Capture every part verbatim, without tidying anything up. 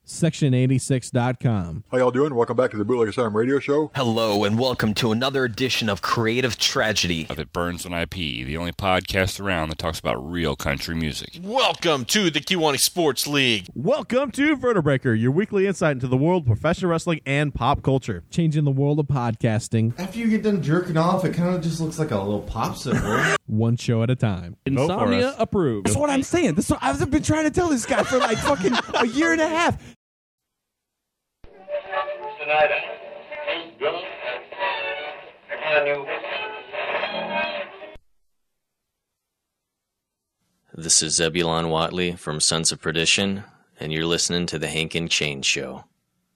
section eighty-six dot com. How y'all doing? Welcome back to the Bootleg Asylum Radio Show. Hello, and welcome to another edition of Creative Tragedy. That burns on I P, the only podcast around that talks about real country music. Welcome to the Kiwani Sports League. Welcome to Vertebreaker, your weekly insight into the world of professional wrestling and pop culture. Changing the world of podcasting. After you get done jerking off, it kind of just looks like a little popsicle. One show at a time. Insomnia approved. That's what I'm saying. This, I've been trying to tell this guy for like fucking a year and a half. This is Zebulon Watley from Sons of Perdition, and you're listening to The Hank and Chain Show.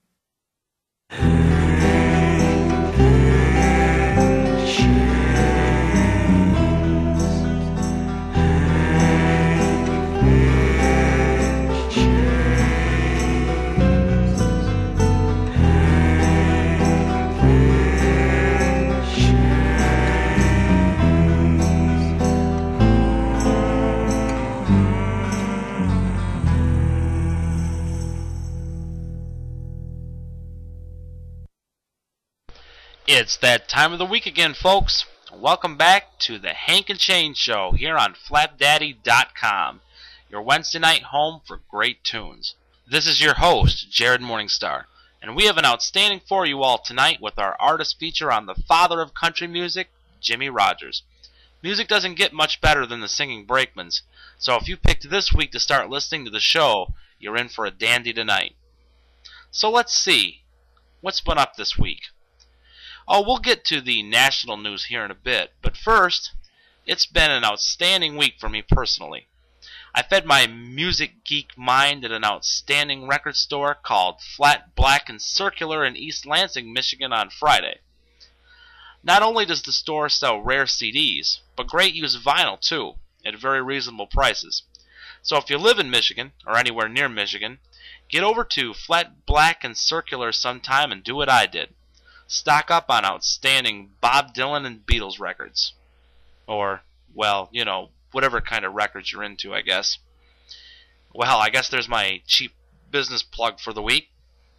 It's that time of the week again, folks. Welcome back to the Hank and Chain Show here on flap daddy dot com, your Wednesday night home for great tunes. This is your host, Jared Morningstar, and we have an outstanding for you all tonight with our artist feature on the father of country music, Jimmie Rodgers. Music doesn't get much better than the singing Brakemen's, so if you picked this week to start listening to the show, you're in for a dandy tonight. So let's see, what's been up this week? Oh, we'll get to the national news here in a bit, but first, it's been an outstanding week for me personally. I fed my music geek mind at an outstanding record store called Flat, Black, and Circular in East Lansing, Michigan on Friday. Not only does the store sell rare C Ds, but great used vinyl too, at very reasonable prices. So if you live in Michigan, or anywhere near Michigan, get over to Flat, Black, and Circular sometime and do what I did. Stock up on outstanding Bob Dylan and Beatles records. Or, well, you know, whatever kind of records you're into, I guess. Well, I guess there's my cheap business plug for the week.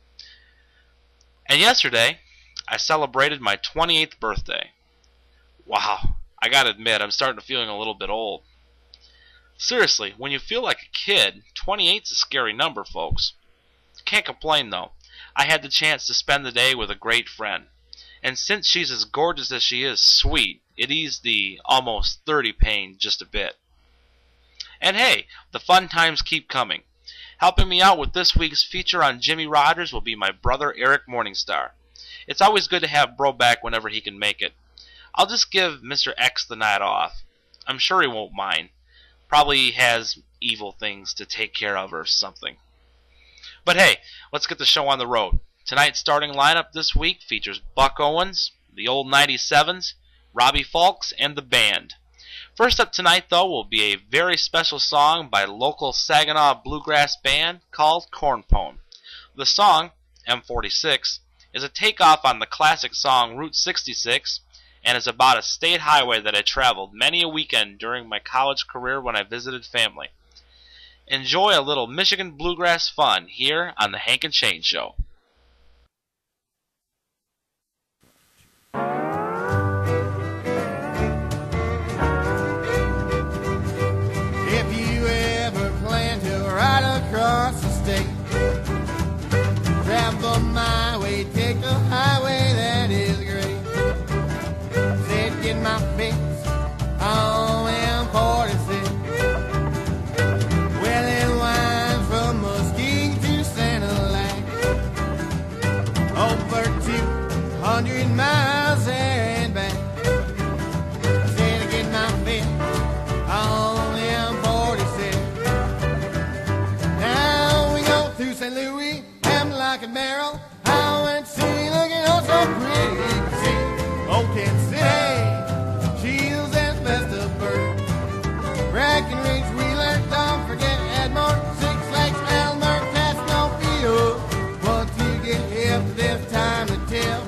And yesterday, I celebrated my twenty-eighth birthday. Wow, I gotta admit, I'm starting to feeling a little bit old. Seriously, when you feel like a kid, twenty-eight's a scary number, folks. Can't complain, though. I had the chance to spend the day with a great friend. And since she's as gorgeous as she is sweet, it eased the almost thirty pain just a bit. And hey, the fun times keep coming. Helping me out with this week's feature on Jimmie Rodgers will be my brother Eric Morningstar. It's always good to have Bro back whenever he can make it. I'll just give Mister X the night off. I'm sure he won't mind. Probably has evil things to take care of or something. But hey, let's get the show on the road. Tonight's starting lineup this week features Buck Owens, the old ninety-sevens, Robbie Fulks, and the band. First up tonight, though, will be a very special song by local Saginaw bluegrass band called Cornpone. The song, M forty-six, is a takeoff on the classic song Route sixty-six, and is about a state highway that I traveled many a weekend during my college career when I visited family. Enjoy a little Michigan bluegrass fun here on the Hank and Chain Show. If you ever plan to ride across the state, travel my way, take the highway, that is great. Said get my fix on M forty-six. Hundred miles there and back. Said I get my fit on M forty-six. Now we go through Saint Louis, Hemlock and Merrill. Howard City looking oh so pretty. You can see Old Kansas City, Shields and Festival. Breckenridge, Wheeler, don't forget Edmore, Six Flags, Elmer, Tasmanville. Once you get here for this time to tell.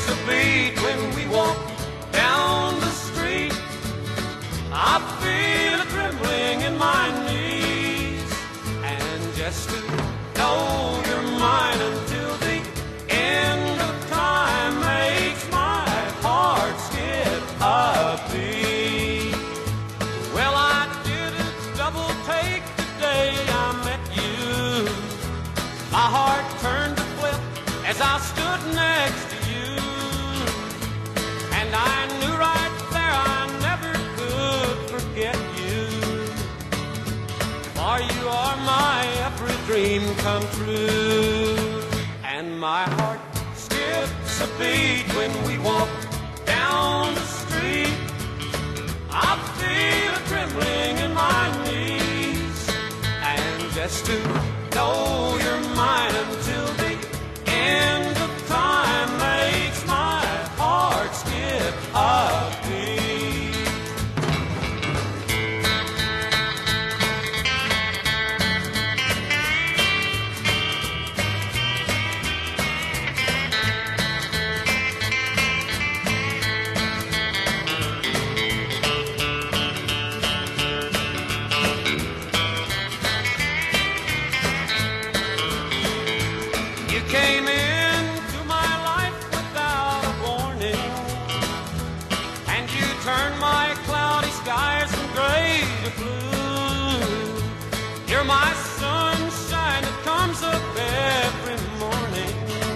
a beat when we walk down the street. I feel a trembling in my knees, and just to know you're mine until the end of time makes my heart skip a beat. Well, I didn't double take the day I met you. My heart turned to flip as I stood next to you, and I knew right there I never could forget you. For you are my every dream come true, and my heart skips a beat when we walk down the street. I feel a trembling in my knees, and just to know you're mine until the end of time makes my heart skip a beat. You came into my life without a warning, and you turned my cloudy skies from gray to blue. You're my sunshine that comes up every morning.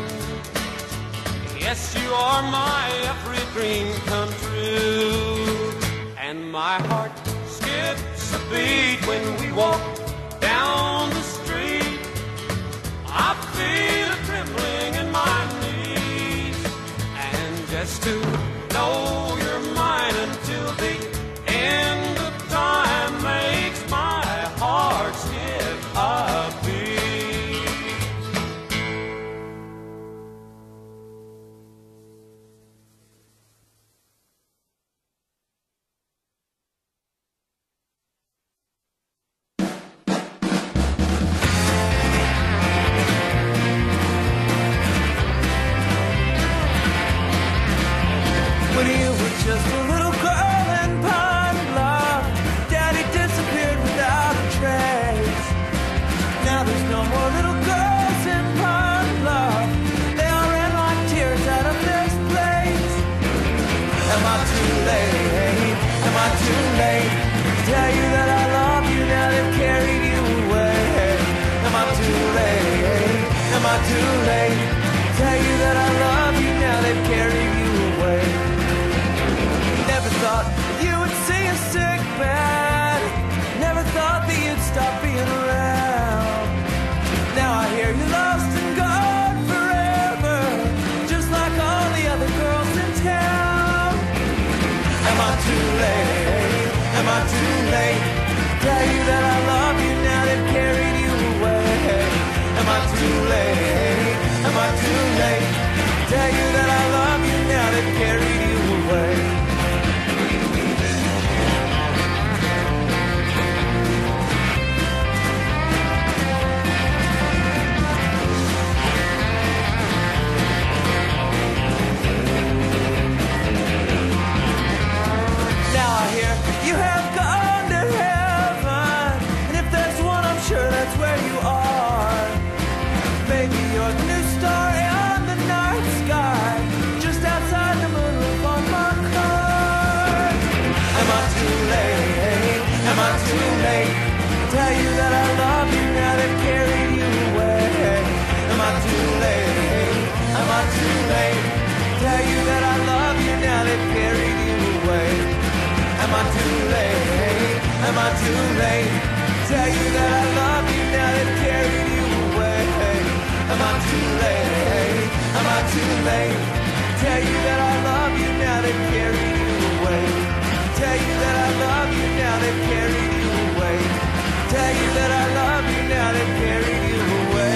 Yes, you are my every dream come true, and my heart skips a beat when we walk down the street. I feel a trembling in my knees, and just to know you're mine until the end of time makes my heart skip a beat. When you were just a little girl in Pine Bluff, Daddy disappeared without a trace. Now there's no more little girls in Pine Bluff. They all ran like tears out of this place. Am I too late? Am I too late to tell you that I love you now they've carried you away? Am I too late? Am I too late to tell you that I love you now they've carried you away? Never thought you would see a sick bed. Never thought that you'd stop being around. Now I hear you lost and gone forever, just like all the other girls in town. Am I too late? Am I too late to tell you that I love you now they've carried you away? Am I too late? Am I too late to tell you that I love you now they've carried you away? Now I hear you have gone to heaven, and if there's one, I'm sure that's where you are. Maybe you're the new star in the night sky, just outside the moonroof on my car. Am I too late? Am I too late to tell you that I love you now they've carried you away? Am I too late? Am I too late to tell you that I love you now they've carried you away? Am I too late? Am I too late to tell you that I love you now they've carried you away? Am I too late? Am I too late to tell you that I love you now they've carried you away? Tell you that I love you now they've carried you away. Tell you that I love you now they've carried you away.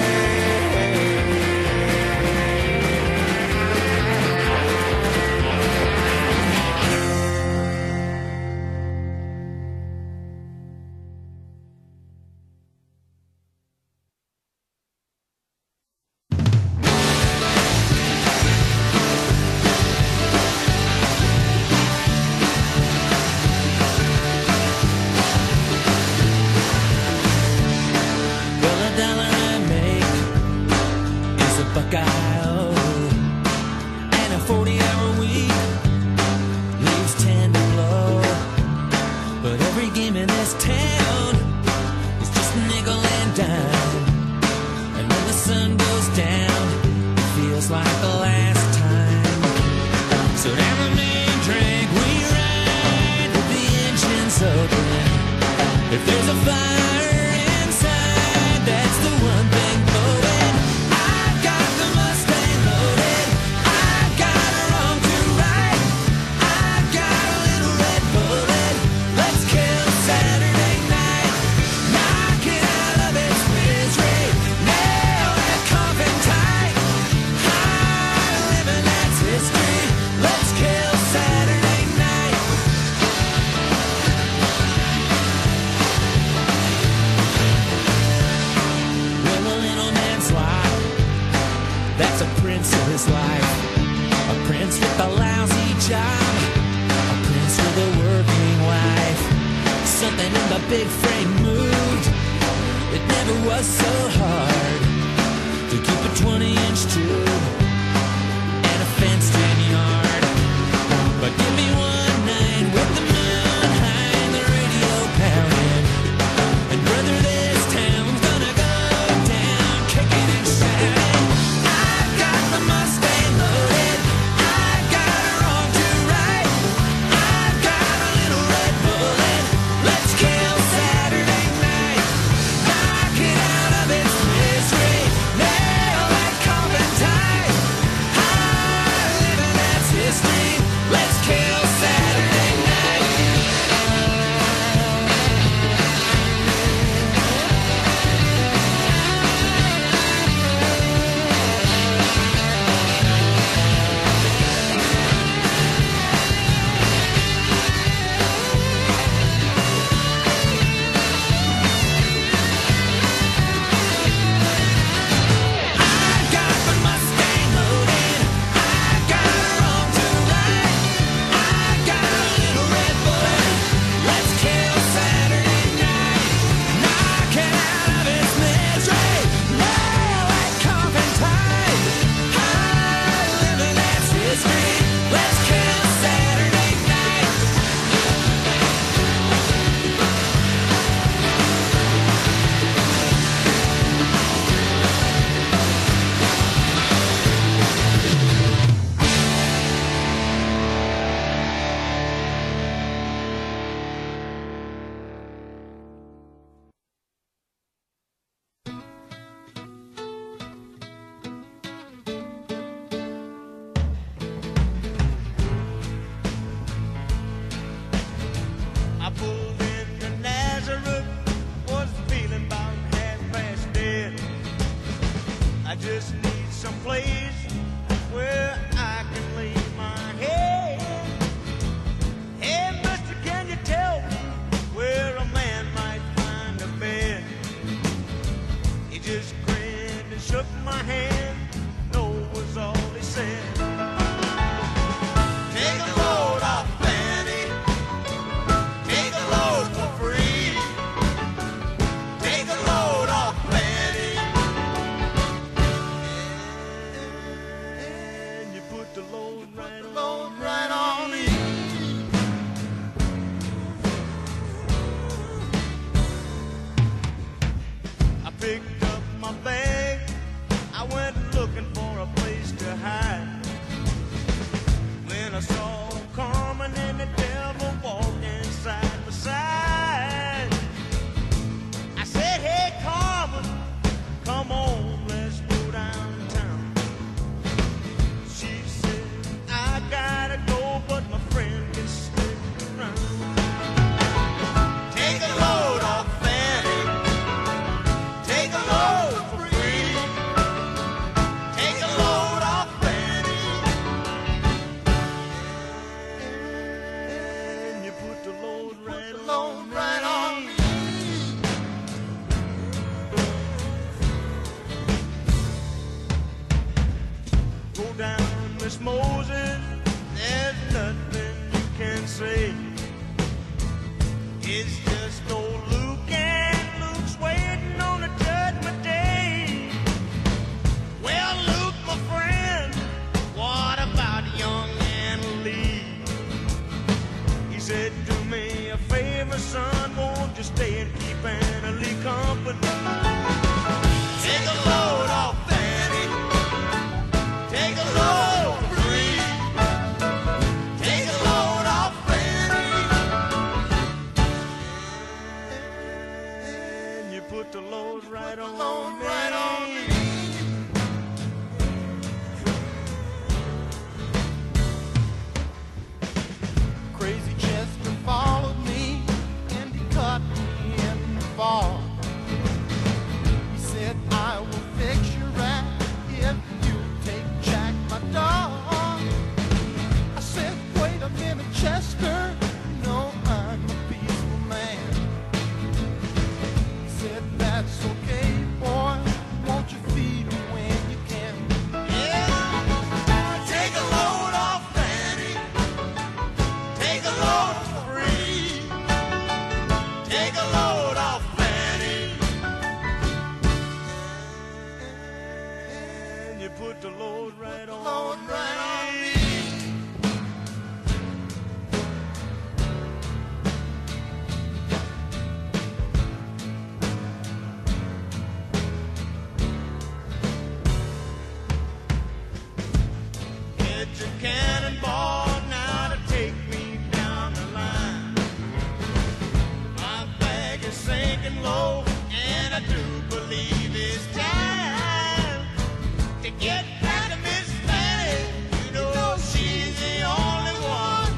If there's a fire inside, that's the one thing going. I got the Mustang loaded. I got a wrong to right. I got a little red bullet. Let's kill Saturday night. Knock it out of its misery. Nail that coffin tight. High living, that's history. Let's kill Saturday night. Well, the little man's life, that's a prince of his life. A prince with a lousy job. A prince with a working wife. Something in the big frame moved. It never was so hard to keep a twenty inch tube and a fenced-in yard. But give me one night with the moon high and the radio pounding, and brother, this town's gonna go down kicking and shouting. I got the Mustang loaded. I got a wrong to right. I got a little red bullet. Let's kill Saturday night. Knock it out of its misery. Nail that coffin tight. High living, that's history. Let's kill Saturday night. I got the Mustang loaded. I got a wrong to right. I got a little red bullet. Let's kill Saturday night. Knock it out of its misery. Nail that coffin tight. High living, that's history. Let's kill Saturday night. I pulled into Nazareth, was feeling about half past dead. I just need some place where I can lay my head. Hey, mister, can you tell me where a man might find a bed? He just grinned and shook my hand. No was all he said. Take a load off, Fanny. Take a load for free. Take a load off, Fanny. And you put the load right on, right on me. I picked up my bag. I went looking for a place to hide. When I saw Carmen and the devil walking side by side, I said, hey, Carmen, come on, let's go downtown. She said, I gotta go, but my friend can stick around. Take a load off, Fanny. Take a load for free. Take a load off, Fanny. And you put the load right on, right on me. Go down, Miss Moses. There's nothing you can say. It's just old Luke, and Luke's waiting on the judgment day. Well, Luke, my friend, what about young Anna Lee? He said, do me a favor, son, won't you stay and keep Anna Lee company? Take a load off, Fanny. Take a load free. Take a load off, Fanny. cannonball now to take me down the line. My bag is sinking low, and I do believe it's time to get back to Miss Fanny. You know she's the only one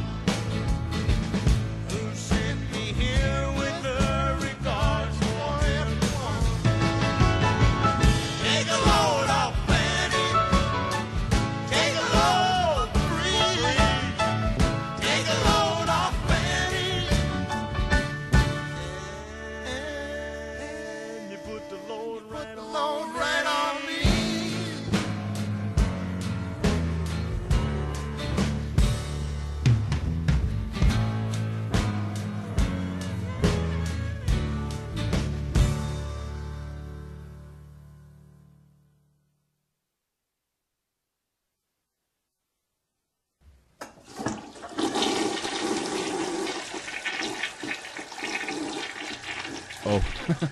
who sent me here with her regards for everyone. Take a load off Fanny. Take a load, breathe. Take a load off Fanny. And you put the load right on, load right on me. Oh,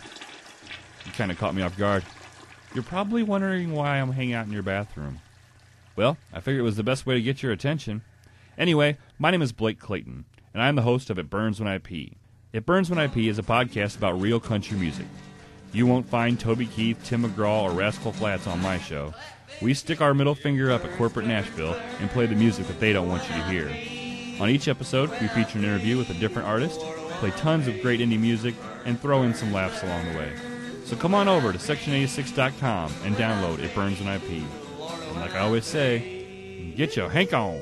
you kind of caught me off guard. You're probably wondering why I'm hanging out in your bathroom. Well, I figured it was the best way to get your attention. Anyway, my name is Blake Clayton, and I'm the host of It Burns When I Pee. It Burns When I Pee is a podcast about real country music. You won't find Toby Keith, Tim McGraw, or Rascal Flatts on my show. We stick our middle finger up at corporate Nashville and play the music that they don't want you to hear. On each episode, we feature an interview with a different artist, play tons of great indie music, and throw in some laughs along the way. So come on over to section eighty-six dot com and download It Burns When I Pee. And like I always say, get your hank on.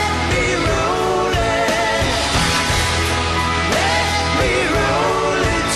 Let me roll it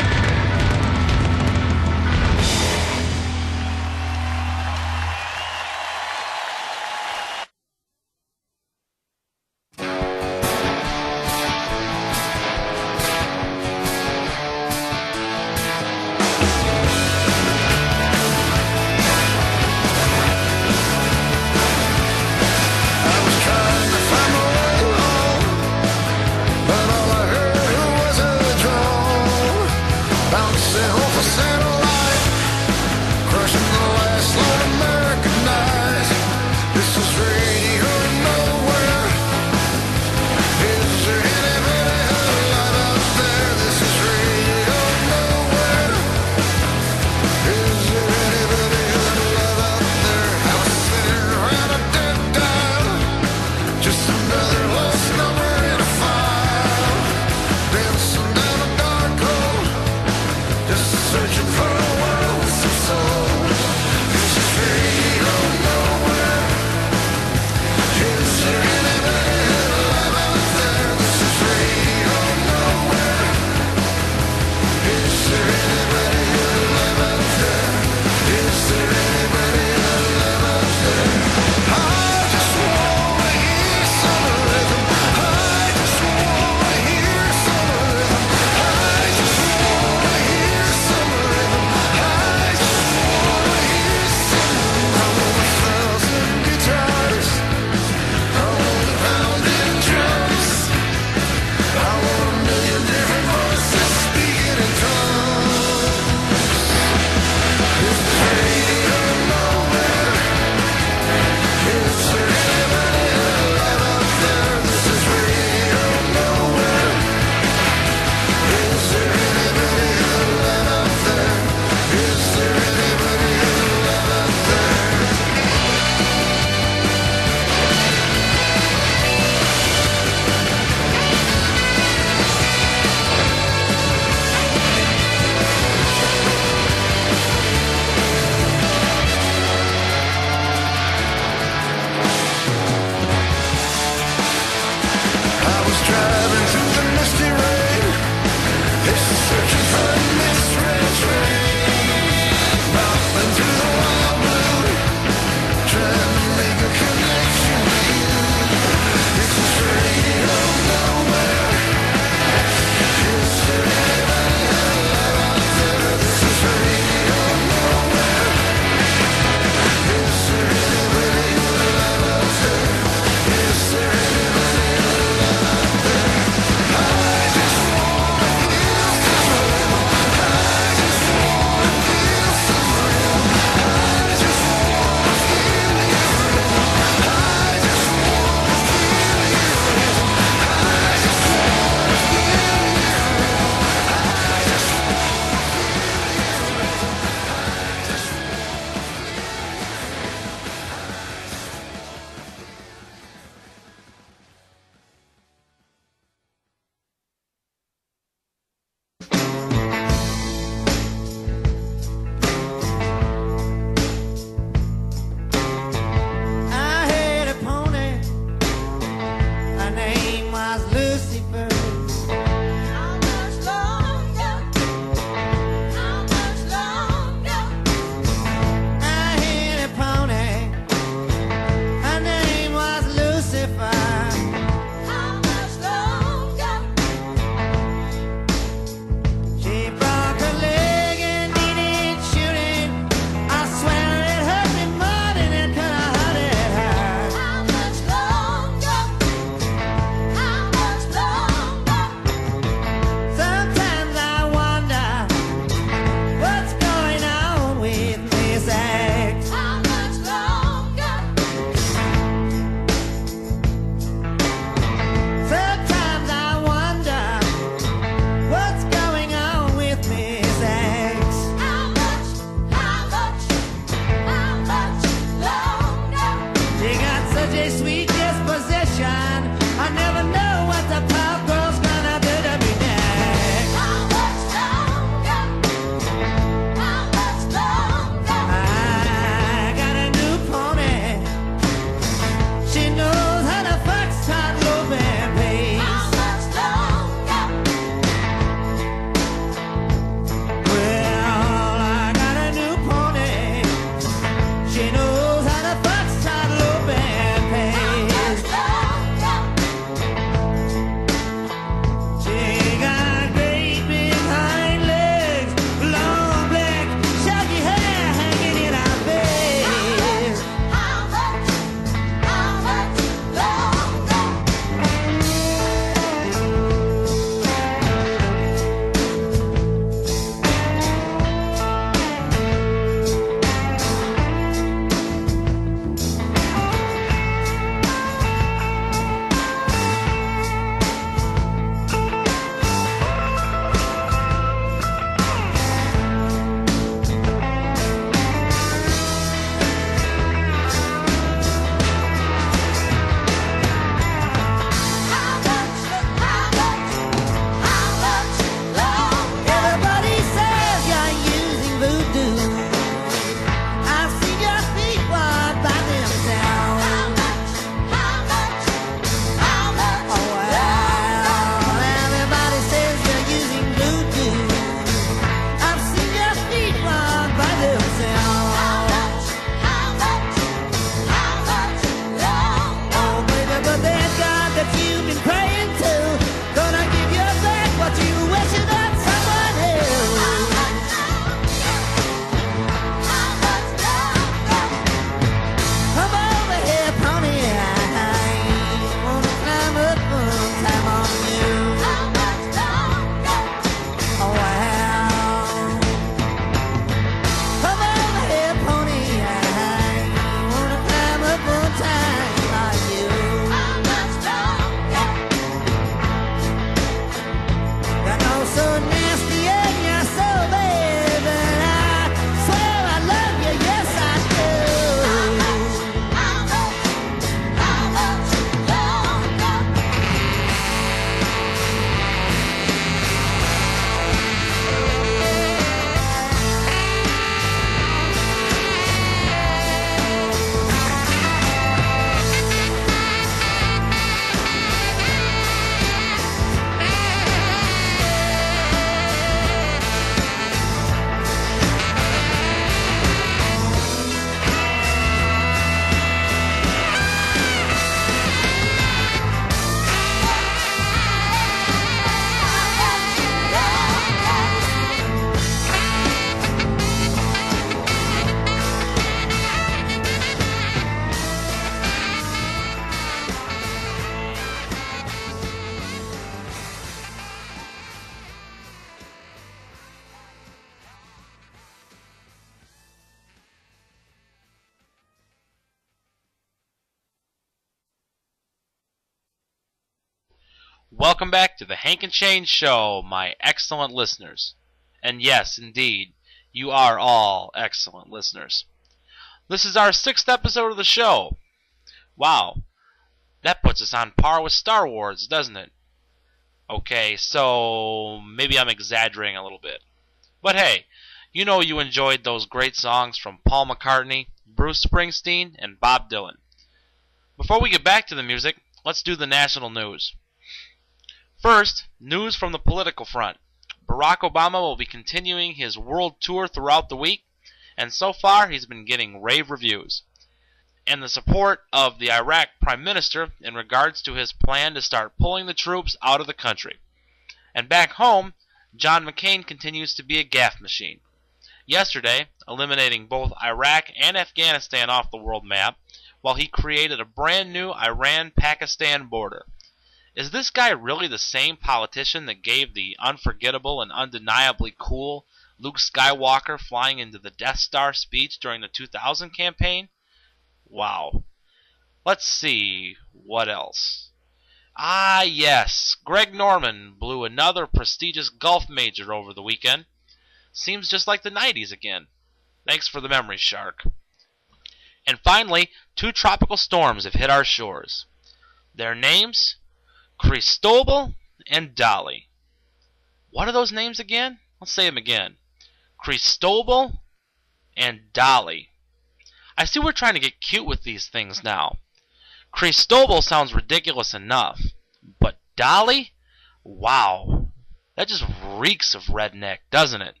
Welcome back to the Hank and Shane Show, my excellent listeners. And yes, indeed, you are all excellent listeners. This is our sixth episode of the show. Wow, that puts us on par with Star Wars, doesn't it? Okay, so maybe I'm exaggerating a little bit. But hey, you know you enjoyed those great songs from Paul McCartney, Bruce Springsteen, and Bob Dylan. Before we get back to the music, let's do the national news. First, news from the political front. Barack Obama will be continuing his world tour throughout the week, and so far he's been getting rave reviews. And the support of the Iraq Prime Minister in regards to his plan to start pulling the troops out of the country. And back home, John McCain continues to be a gaffe machine. Yesterday, eliminating both Iraq and Afghanistan off the world map, while he created a brand new Iran-Pakistan border. Is this guy really the same politician that gave the unforgettable and undeniably cool Luke Skywalker flying into the Death Star speech during the two thousand campaign? Wow. Let's see, what else? Ah, yes, Greg Norman blew another prestigious golf major over the weekend. Seems just like the nineties again. Thanks for the memory, Shark. And finally, two tropical storms have hit our shores. Their names? Cristobal and Dolly. What are those names again? Let's say them again. Cristobal and Dolly. I see we're trying to get cute with these things now. Cristobal sounds ridiculous enough, but Dolly? Wow, that just reeks of redneck, doesn't it?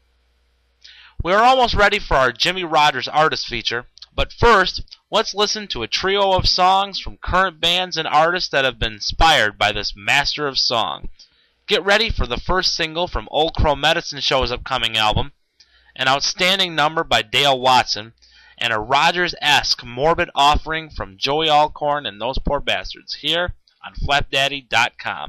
We are almost ready for our Jimmy Rogers artist feature, but first, let's listen to a trio of songs from current bands and artists that have been inspired by this master of song. Get ready for the first single from Old Crow Medicine Show's upcoming album, an outstanding number by Dale Watson, and a Rogers-esque morbid offering from Joey Alcorn and Those Poor Bastards here on Flapdaddy dot com.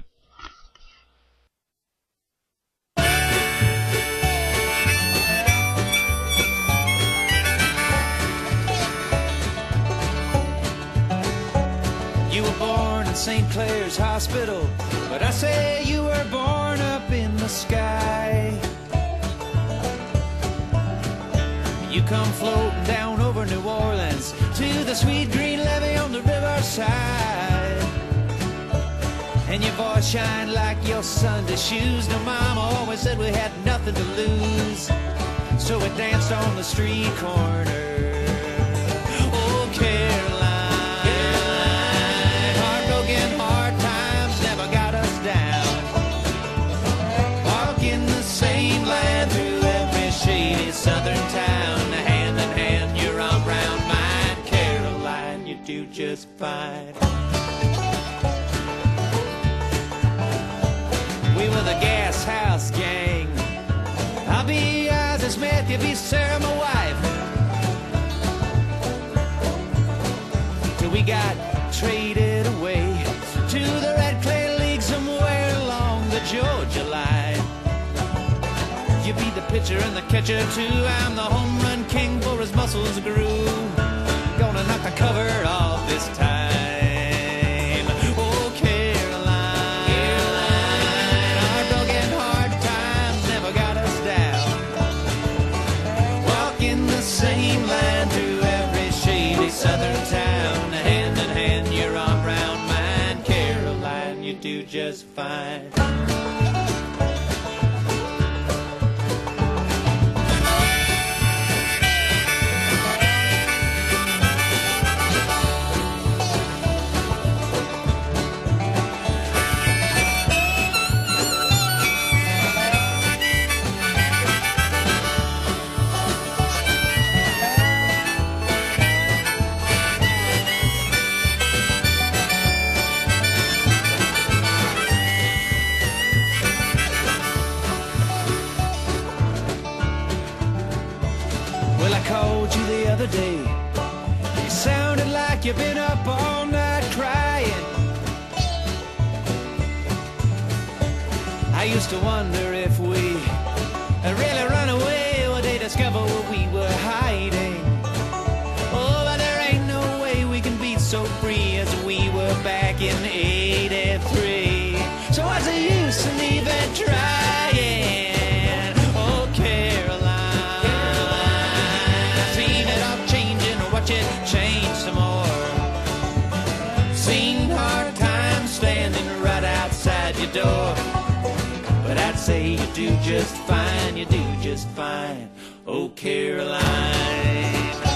You were born in Saint Clair's Hospital, but I say you were born up in the sky. You come floating down over New Orleans to the sweet green levee on the riverside. And your voice shined like your Sunday shoes. Now mama always said we had nothing to lose, so we danced on the street corner. Oh, Caroline, Caroline, heartbroken hard times never got us down. Walking the same land through every shady southern town. Hand in hand, your arm round mine. Caroline, you do just fine. We were the Gas House Gang. I'll be Isaac Smith, you be Sarah, my wife. Till we got traded away to the Red Clay League somewhere along the Georgia line. You be the pitcher and the catcher too. I'm the home run king for his muscles grew. Gonna knock the cover off this time. Oh, Caroline, Caroline, heartbroken hard times never got us down. Walking the same line through every shady southern town. Hand in hand, your arm round mine. Caroline, you do just fine. Day. You sounded like you've been up all night crying. I used to wonder if we really run away when they discover where we were hiding. Oh, but there ain't no way we can be so free as we were back in eighty-three. trying. Oh, Caroline, Caroline. Seen it all changing, watch it change some more. Seen hard times standing right outside your door. But I'd say you do just fine, you do just fine. Oh, Caroline.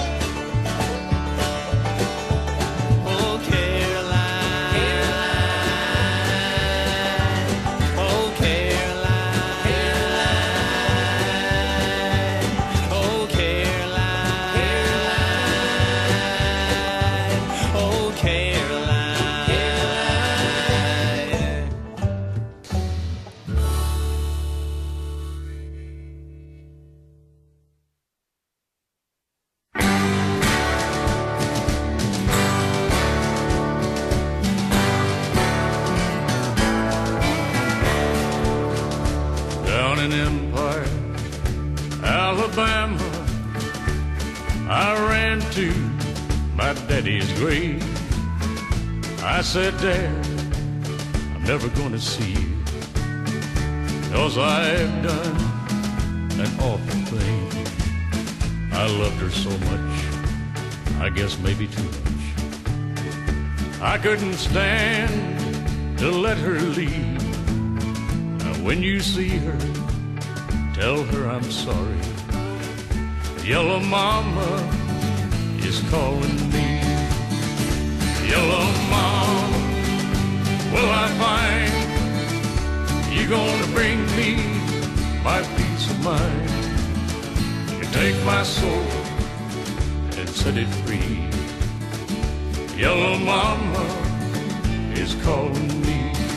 Daddy's grave. I said, Dad, I'm never gonna see you, 'cause I've done an awful thing. I loved her so much, I guess maybe too much. I couldn't stand to let her leave. Now when you see her, tell her I'm sorry. Yellow Mama is calling me. Yellow Mama, will I find you gonna bring me my peace of mind? You take my soul and set it free. Yellow Mama is calling me.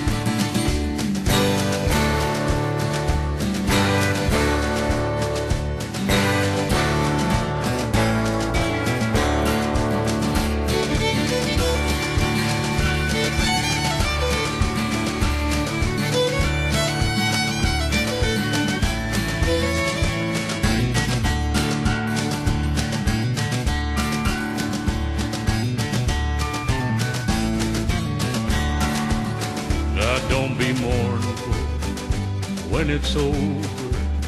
When it's over,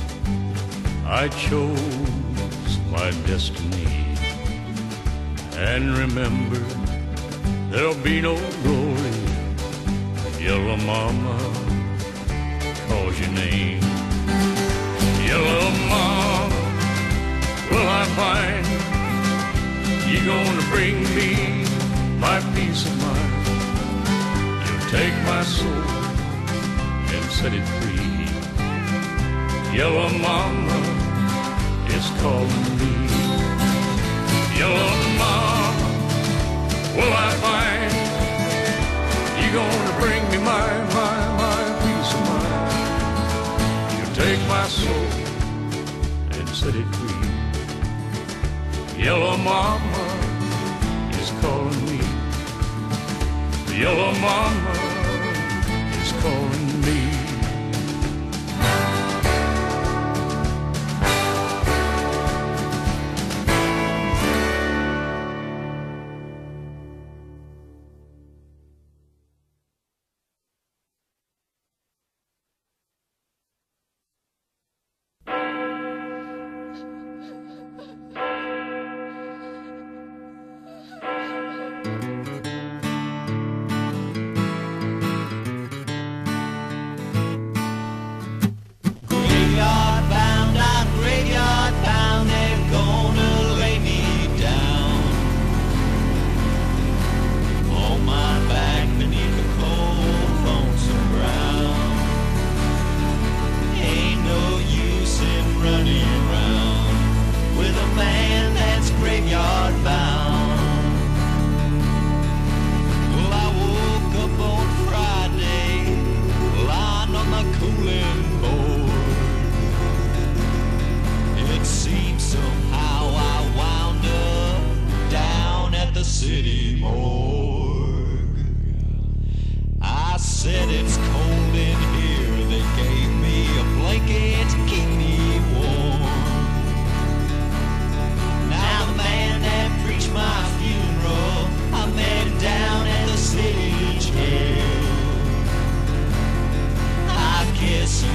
I chose my destiny. And remember, there'll be no glory. Yellow Mama calls your name. Yellow Mama, will I find you gonna bring me my peace of mind? You'll take my soul and set it free. Yellow Mama is calling me. Yellow Mama, will I find you gonna bring me my, my, my peace of mind? You take my soul and set it free. Yellow Mama is calling me. Yellow Mama is calling me. Yes,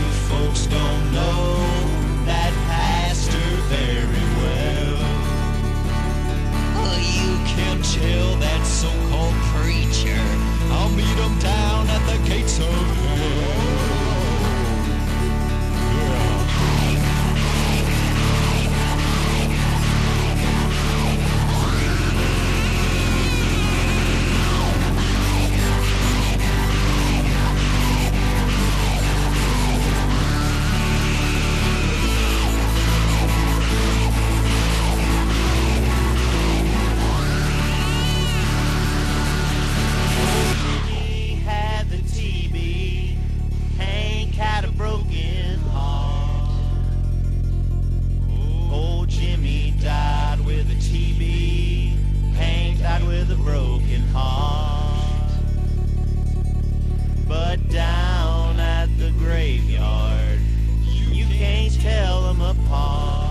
But down at the graveyard, you can't tell them apart.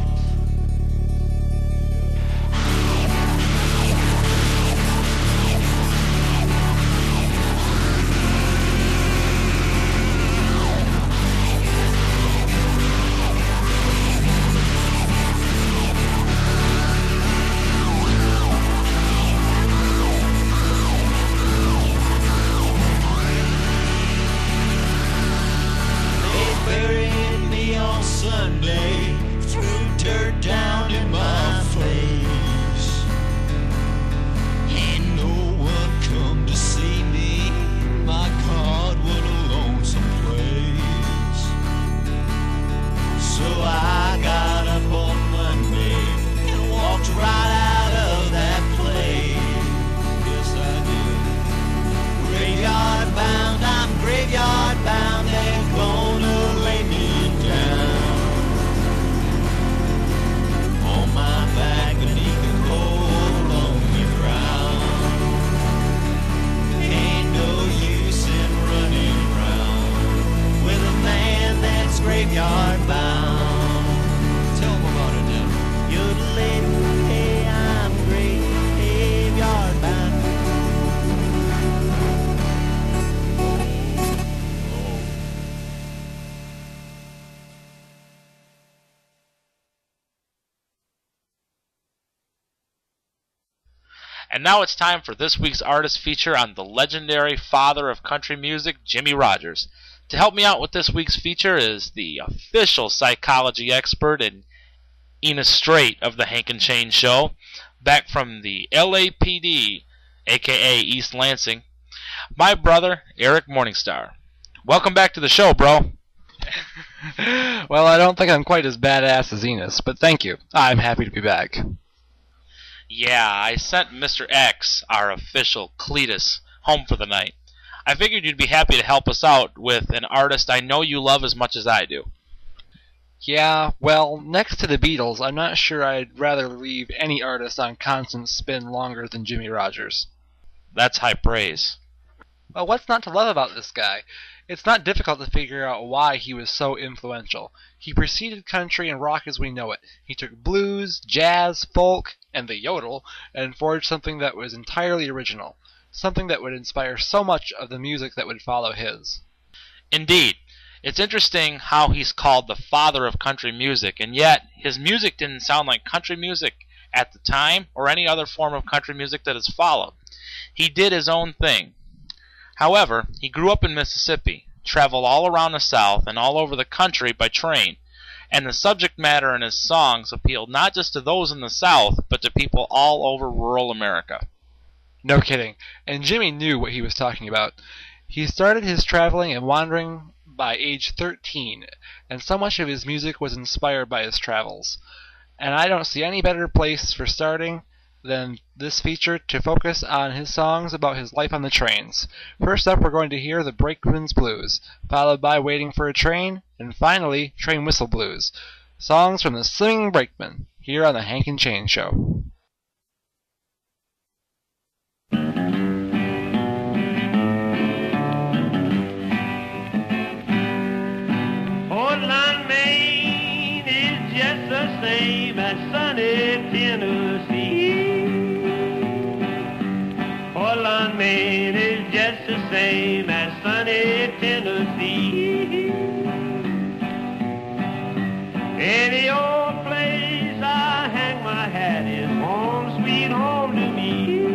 Sunday, threw dirt down in my face. Ain't no one come to see me. My card was a lonesome place. So I got up on Monday and walked right out of that place. Yes, I did. Graveyard bound, I'm graveyard bound. They're gonna lay me down. Back beneath the cold, lonely ground. Ain't no use in running around with a man that's graveyard bound. Tell him about it now. You're the lady, hey, I'm graveyard bound. And now it's time for this week's artist feature on the legendary father of country music, Jimmie Rodgers. To help me out with this week's feature is the official psychology expert and Ina Straight of the Hank and Chain Show, back from the L A P D, aka East Lansing, my brother, Eric Morningstar. Welcome back to the show, bro. Well, I don't think I'm quite as badass as Enos, but thank you. I'm happy to be back. Yeah, I sent Mister X, our official Cletus, home for the night. I figured you'd be happy to help us out with an artist I know you love as much as I do. Yeah, well, next to the Beatles, I'm not sure I'd rather leave any artist on constant spin longer than Jimmie Rodgers. That's high praise. Well, what's not to love about this guy? It's not difficult to figure out why he was so influential. He preceded country and rock as we know it. He took blues, jazz, folk, and the yodel, and forged something that was entirely original. Something that would inspire so much of the music that would follow his. Indeed. It's interesting how he's called the father of country music, and yet his music didn't sound like country music at the time or any other form of country music that has followed. He did his own thing. However, he grew up in Mississippi, traveled all around the South and all over the country by train, and the subject matter in his songs appealed not just to those in the South, but to people all over rural America. No kidding. And Jimmy knew what he was talking about. He started his traveling and wandering by age thirteen, and so much of his music was inspired by his travels. And I don't see any better place for starting than this feature to focus on his songs about his life on the trains. First up, we're going to hear the Brakeman's Blues, followed by Waiting for a Train, and finally, Train Whistle Blues. Songs from the Singing Brakeman, here on the Hank and Chain Show. Portland, Maine is just the same as sunny Tennessee. Portland, Maine is just the same as sunny Tennessee. Any old place I hang my hat is home, sweet home to me.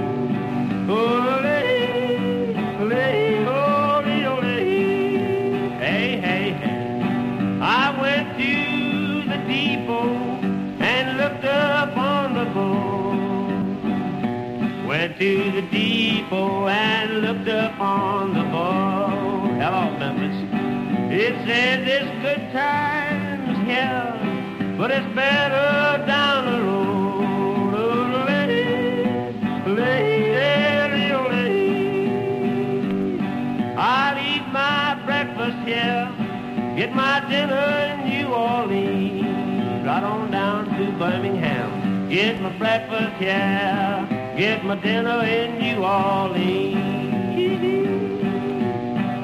Ole, ole, ole, ole. Hey, hey, hey. I went to the depot and looked up on the board. Went to the depot and looked up on the board. Hello, Memphis. It said this good times here, but it's better down the road. Oh, lady, lady, oh, lady. I'll eat my breakfast here, get my dinner in New Orleans. Right on down to Birmingham, get my breakfast here, get my dinner in New Orleans.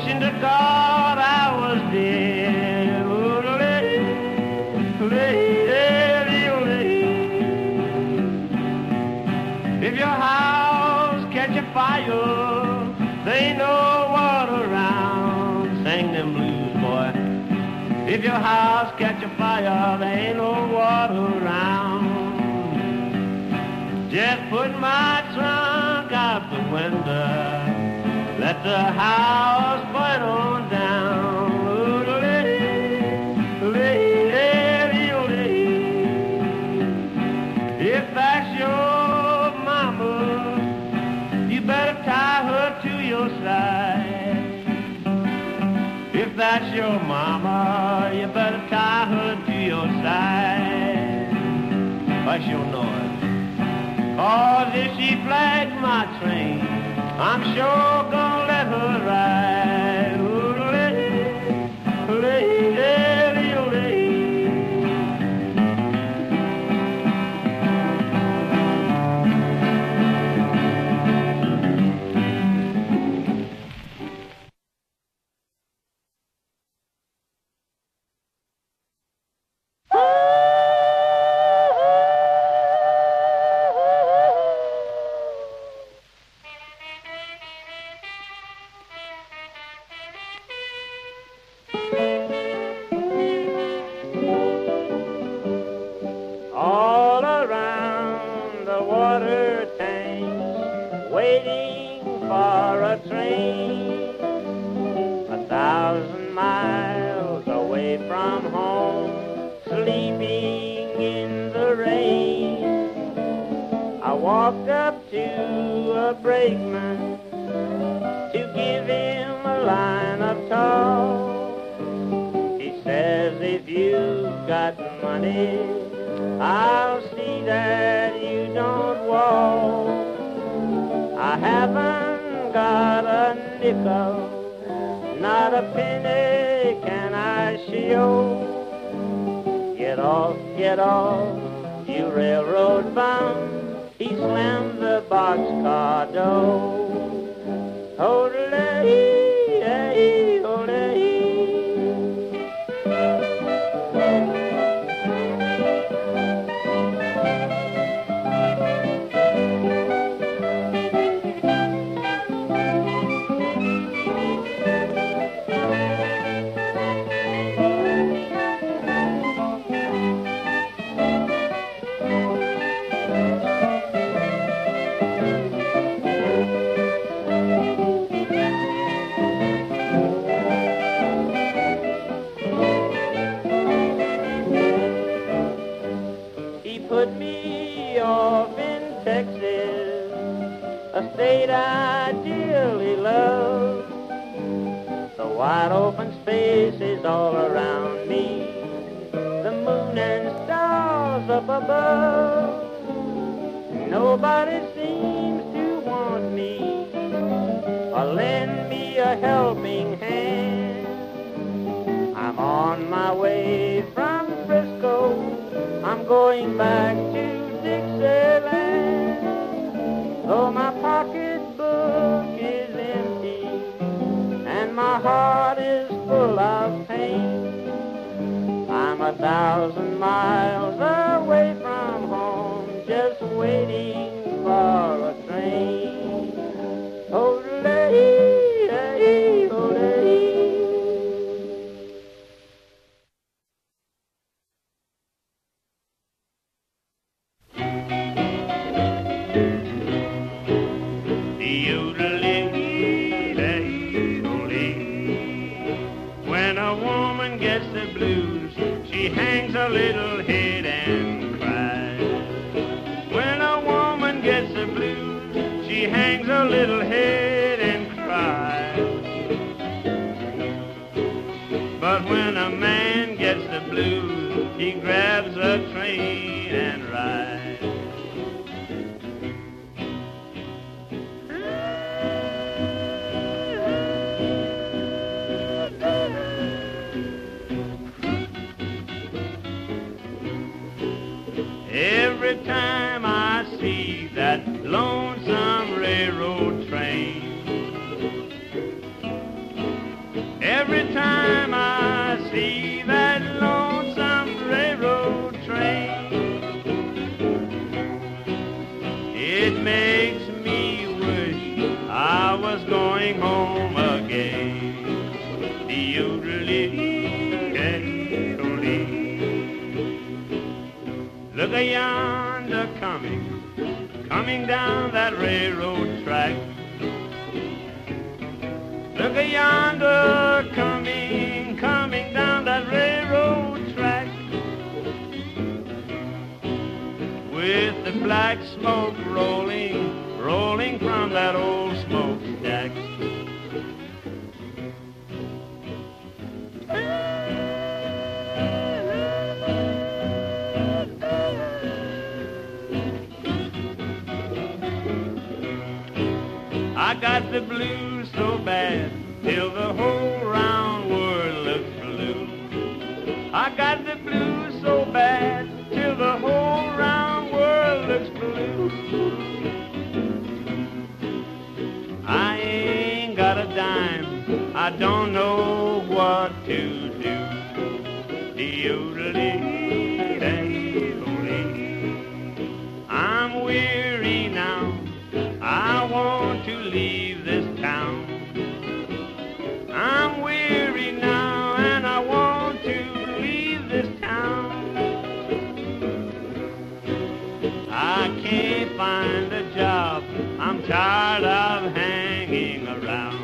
wishing to God I was dead. If your house catch a fire, there ain't no water around. Sing them blues, boy. If your house catch a fire, there ain't no water around. Just put my trunk out the window, let the house burn on down. If that's your mama, you better tie her to your side. If that's your mama, you better tie her to your side. Hush your noise. Cause if she flags my train, I'm sure gonna let her ride. All around the water tanks, waiting for a train, a thousand miles away from home, sleeping in the rain. I walked up to a brakeman to give him a line of talk. He says, if you've got money, I'll see that you don't walk. I haven't got a nickel, not a penny can I show. Get off, get off, you railroad bum. He slammed the boxcar door. Hold-a-lay, hey, hold-a-lay. State I dearly love. The wide open spaces all around me, the moon and stars up above. Nobody seems to want me or lend me a helping hand. I'm on my way from Frisco, I'm going back to Dixieland. Though my pocketbook is empty and my heart is full of pain, I'm a thousand miles away from home, just waiting for a train. Oh-lay, hey, oh-lay. When a woman gets the blues, she hangs her little head and cries. When a woman gets the blues, she hangs her little head and cries. But when a man gets the blues, he grabs a train and rides. Every time I see that lonesome railroad train, yonder coming, coming down that railroad track. Look a yonder coming, coming down that railroad track. With the black smoke rolling, rolling from that old smokestack. I got the blues so bad till the whole round world looks blue. I got the blues so bad till the whole round world looks blue. I ain't got a dime, I don't know what to do. De-o-de-dee-dee-o-dee. I'm weary now, I want to leave this town. I'm weary now and I want to leave this town. I can't find a job, I'm tired of hanging around.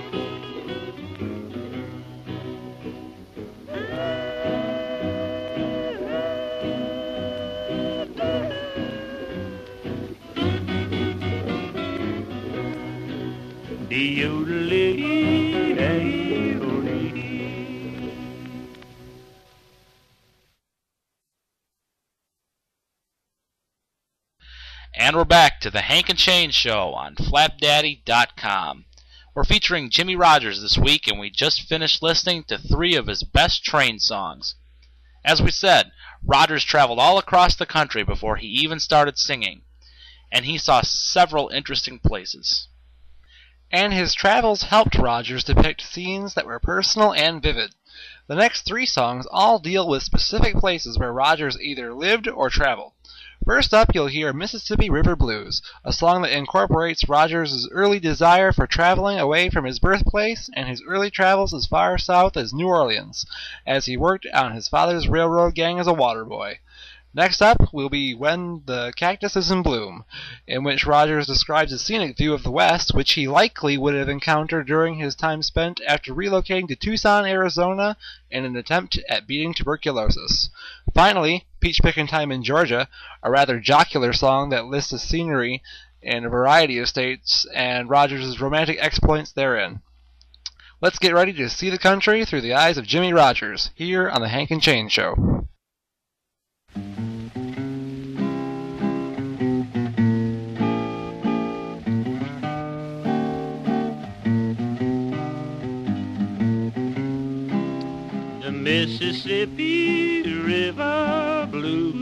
And we're back to the Hank and Shane Show on flap daddy dot com. We're featuring Jimmie Rodgers this week, and we just finished listening to three of his best train songs. As we said, Rodgers traveled all across the country before he even started singing, and he saw several interesting places. And his travels helped Rodgers depict scenes that were personal and vivid. The next three songs all deal with specific places where Rodgers either lived or traveled. First up, you'll hear Mississippi River Blues, a song that incorporates Rodgers' early desire for traveling away from his birthplace and his early travels as far south as New Orleans, as he worked on his father's railroad gang as a water boy. Next up will be When the Cactus is in Bloom, in which Rodgers describes a scenic view of the West, which he likely would have encountered during his time spent after relocating to Tucson, Arizona, in an attempt at beating tuberculosis. Finally, Peach Pickin' Time in Georgia, a rather jocular song that lists the scenery in a variety of states and Rodgers' romantic exploits therein. Let's get ready to see the country through the eyes of Jimmie Rodgers, here on the Hank and Shane Show. The Mississippi River Blue.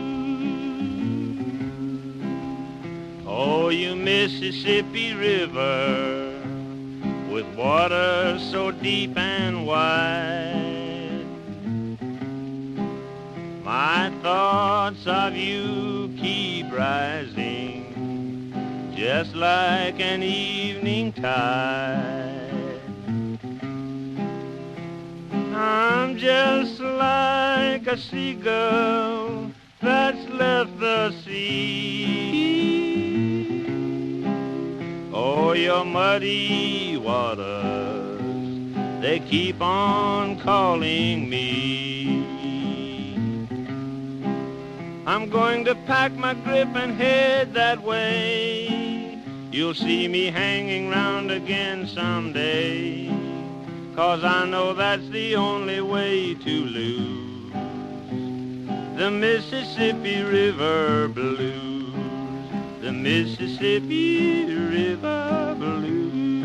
Oh, you Mississippi River, with water so deep and wide, my thoughts of you keep rising, just like an evening tide. I'm just like a seagull that's left the sea. Oh, your muddy waters, they keep on calling me. I'm going to pack my grip and head that way. You'll see me hanging round again someday, 'cause I know that's the only way to lose the Mississippi River Blues, the Mississippi River Blues.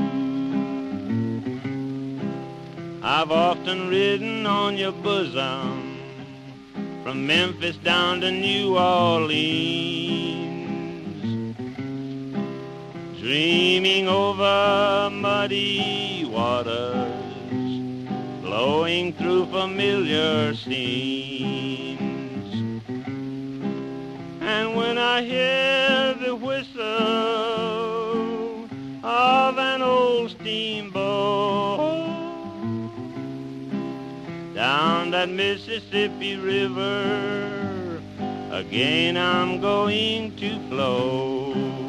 I've often ridden on your bosom, from Memphis down to New Orleans, dreaming over muddy waters, flowing through familiar scenes. And when I hear the whistle of an old steamboat down that Mississippi River, again I'm going to flow.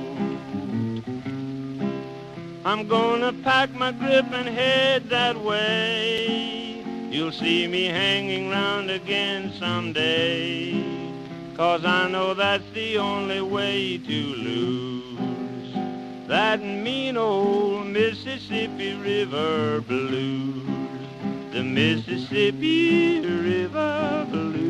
I'm gonna pack my grip and head that way. You'll see me hanging round again someday, 'cause I know that's the only way to lose that mean old Mississippi River blues. The Mississippi River blues.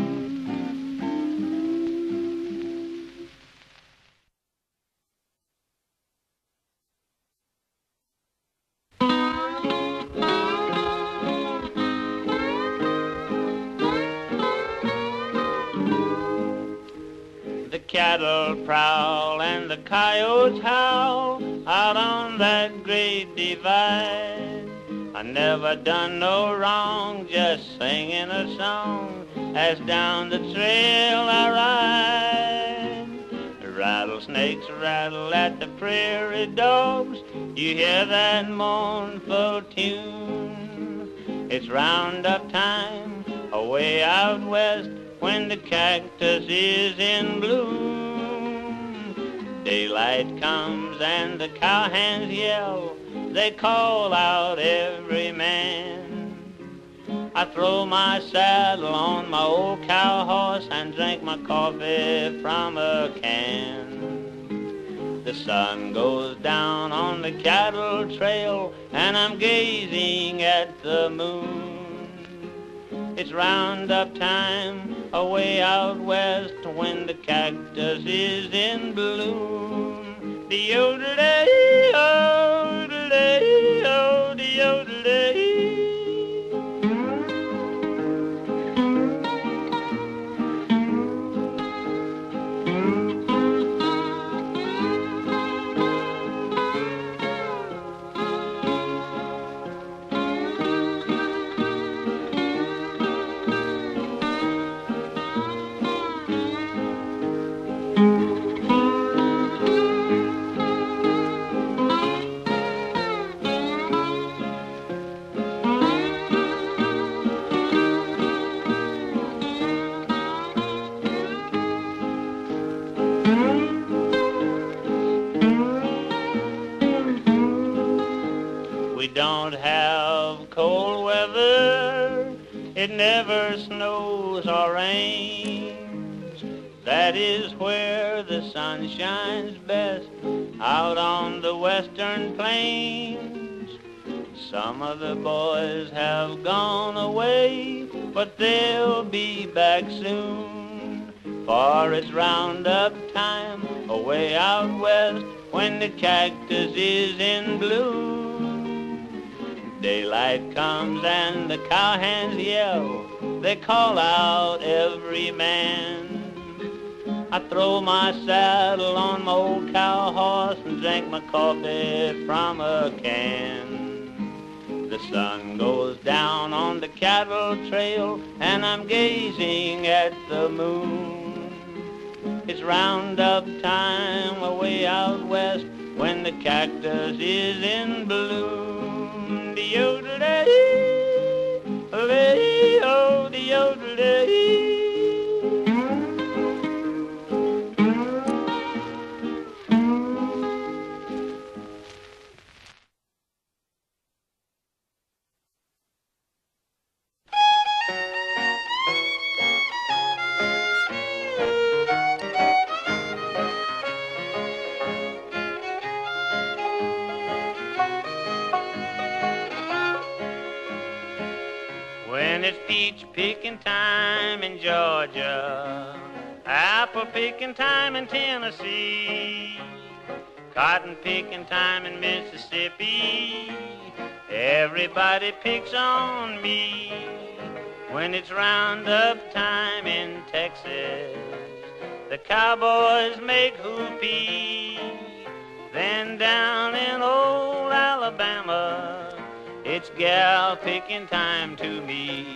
The cattle prowl and the coyotes howl out on that great divide. I never done no wrong, just singing a song as down the trail I ride. The rattlesnakes rattle at the prairie dogs, you hear that mournful tune. It's roundup time away out west when the cactus is in bloom. Daylight comes and the cowhands yell, they call out every man. I throw my saddle on my old cow horse and drink my coffee from a can. The sun goes down on the cattle trail and I'm gazing at the moon. It's roundup time away out west when the cactus is in bloom. De-yodelay-o, de-yodelay-o, de-yodelay. It never snows or rains. That is where the sun shines best, out on the western plains. Some of the boys have gone away, but they'll be back soon. For it's roundup time away out west when the cactus is in bloom. Daylight comes and the cowhands yell, they call out every man. I throw my saddle on my old cow horse and drink my coffee from a can. The sun goes down on the cattle trail and I'm gazing at the moon. It's roundup time away out west when the cactus is in bloom. De-yodelay, lay-o, de-yodelay. It's peach picking time in Georgia, apple picking time in Tennessee, cotton picking time in Mississippi. Everybody picks on me. When it's roundup time in Texas, the cowboys make whoopee. Then down in old Alabama, it's gal picking time to me.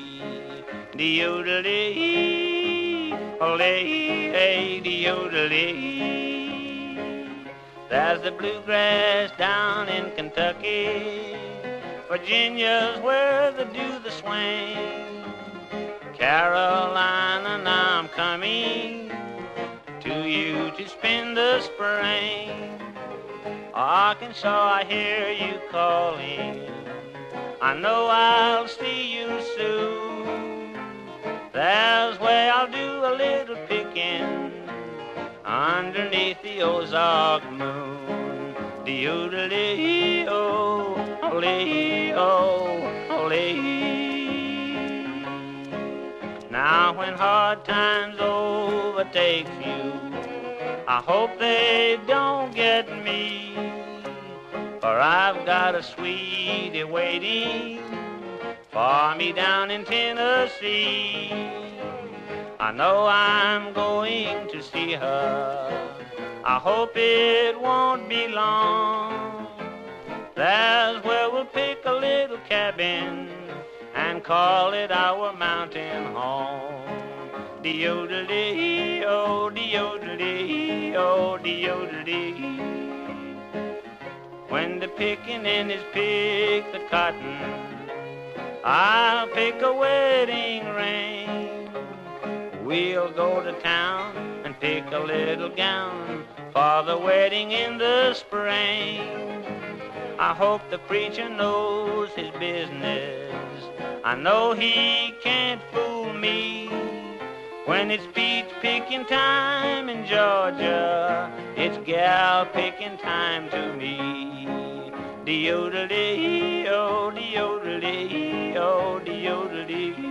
De-yodelay, olay, de-yodelay. There's the bluegrass down in Kentucky. Virginia's where they do the swing. Carolina, now I'm coming to you to spend the spring. Arkansas, I hear you calling. I know I'll see you soon. There's where I'll do a little picking underneath the Ozark moon. De-oo-de-lee-oo, lee-oo, lee. Now when hard times overtake you, I hope they don't get me, for I've got a sweetie waiting for me down in Tennessee. I know I'm going to see her, I hope it won't be long. There's where we'll pick a little cabin and call it our mountain home. De-oo-de-lee-oo, de-oo-de-lee-oo, de-oo-de-lee. When the pickin' in is pick the cotton, I'll pick a wedding ring. We'll go to town and pick a little gown for the wedding in the spring. I hope the preacher knows his business, I know he can't fool me. When it's peach picking time in Georgia, it's gal picking time to me. De-oo-de-lee-oo, de-oo-de-lee-oo, de-oo-de-lee.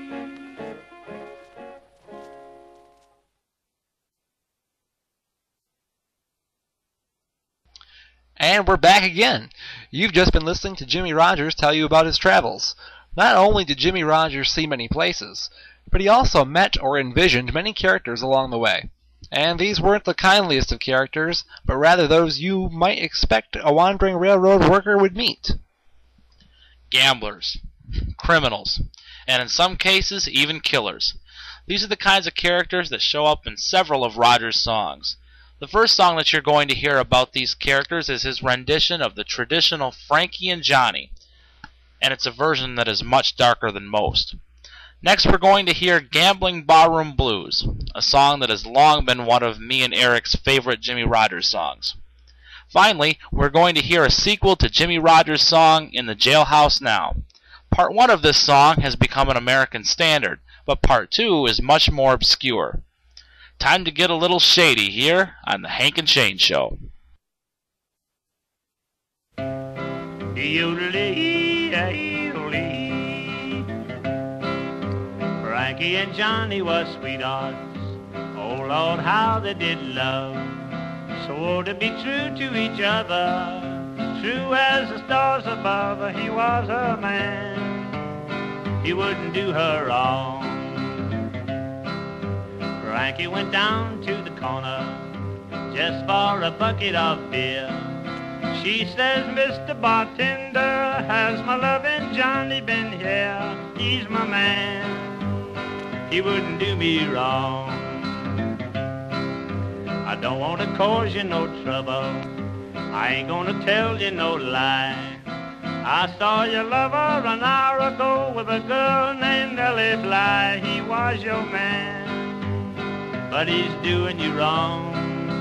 And we're back again. You've just been listening to Jimmie Rodgers tell you about his travels. Not only did Jimmie Rodgers see many places, but he also met or envisioned many characters along the way. And these weren't the kindliest of characters, but rather those you might expect a wandering railroad worker would meet. Gamblers, criminals, and in some cases even killers. These are the kinds of characters that show up in several of Rodgers' songs. The first song that you're going to hear about these characters is his rendition of the traditional Frankie and Johnny, and it's a version that is much darker than most. Next, we're going to hear Gambling Barroom Blues, a song that has long been one of me and Eric's favorite Jimmie Rodgers songs. Finally, we're going to hear a sequel to Jimmie Rodgers' song In the Jailhouse Now. Part one of this song has become an American standard, but part two is much more obscure. Time to get a little shady here on the Hank and Shane Show. Frankie and Johnny was sweethearts. Oh Lord, how they did love. Swore to be true to each other, true as the stars above. He was her man, he wouldn't do her wrong. Frankie went down to the corner just for a bucket of beer. She says, Mister Bartender, has my loving Johnny been here? He's my man, he wouldn't do me wrong. I don't want to cause you no trouble, I ain't gonna tell you no lie. I saw your lover an hour ago with a girl named Nellie Bly. He was your man, but he's doing you wrong.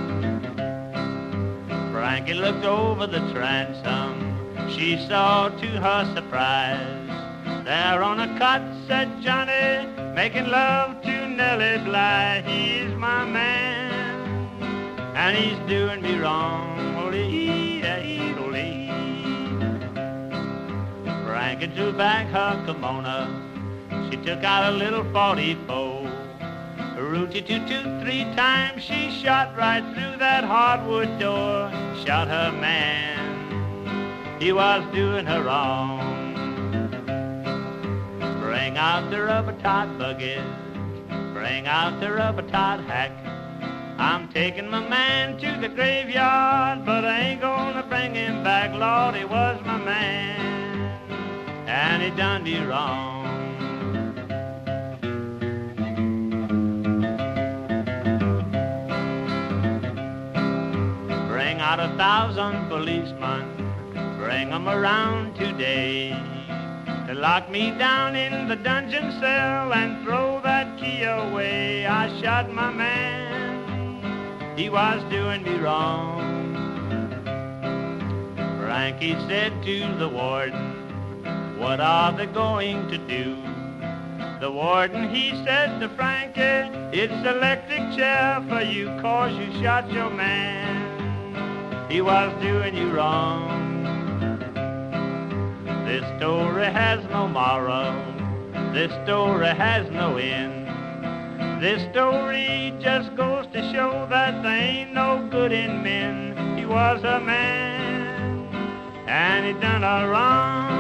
Frankie looked over the transom, she saw to her surprise, there on a cot sat Johnny, making love to Nellie Bly. He's my man, and he's doing me wrong. Frankie drew back her kimono, she took out a little forty-four. Rooty-toot-toot, three times she shot right through that hardwood door. Shot her man, he was doing her wrong. Bring out the rubber-tied buggy, bring out the rubber-tied hack. I'm taking my man to the graveyard, but I ain't gonna bring him back. Lord, he was my man, and he done me wrong. Bring out a thousand policemen, bring 'em around today. to lock me down in the dungeon cell and throw that key away. I shot my man, he was doing me wrong. Frankie said to the warden, what are they going to do? The warden, he said to Frankie, it's electric chair for you, cause you shot your man, he was doing you wrong. This story has no moral, this story has no end. This story just goes to show that there ain't no good in men. He was a man, and he done a wrong.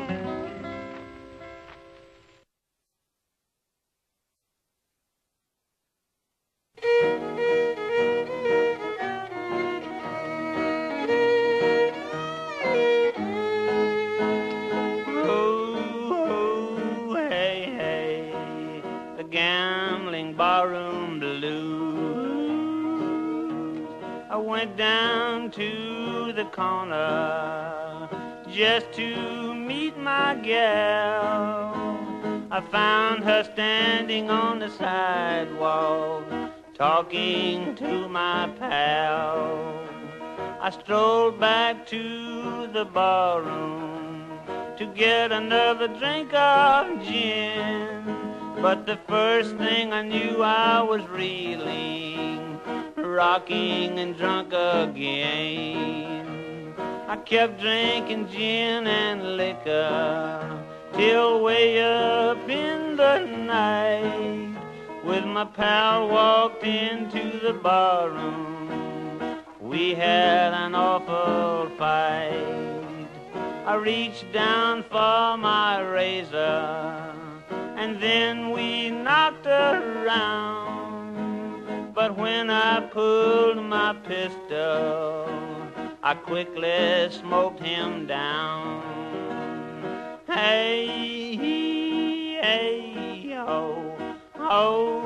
Gambling barroom blues. I went down to the corner just to meet my gal. I found her standing on the sidewalk talking to my pal. I strolled back to the barroom to get another drink of gin. But the first thing I knew I was reeling, rocking and drunk again. I kept drinking gin and liquor till way up in the night. With my pal walked into the barroom, we had an awful fight. I reached down for my razor, and then we knocked around. But when I pulled my pistol, I quickly smoked him down. Hey, hey, oh, oh.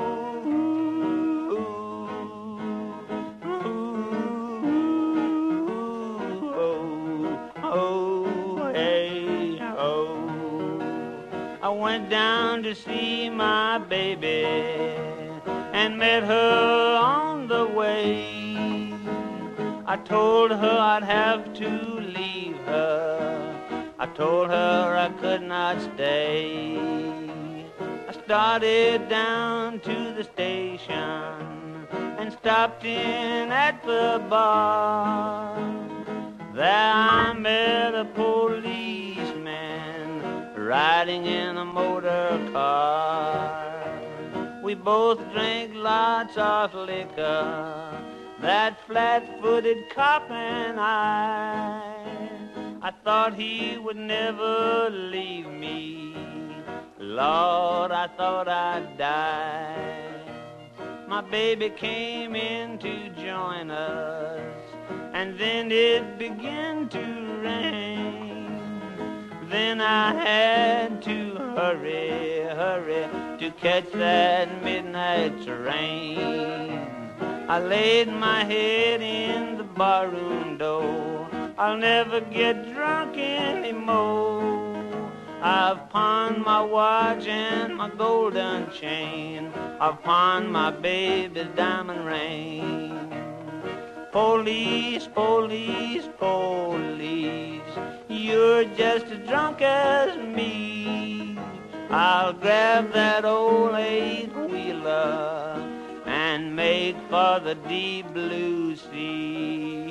I went down to see my baby and met her on the way. I told her I'd have to leave her. I told her I could not stay. I started down to the station and stopped in at the bar. There I met a policeman riding in a motor car. We both drank lots of liquor, that flat-footed cop and I. I thought he would never leave me. Lord, I thought I'd die. My baby came in to join us, and then it began to rain. Then I had to hurry, hurry to catch that midnight train. I laid my head in the barroom door. I'll never get drunk anymore. I've pawned my watch and my golden chain. I've pawned my baby's diamond ring. Police, police, police, you're just as drunk as me. I'll grab that old eight-wheeler and make for the deep blue sea.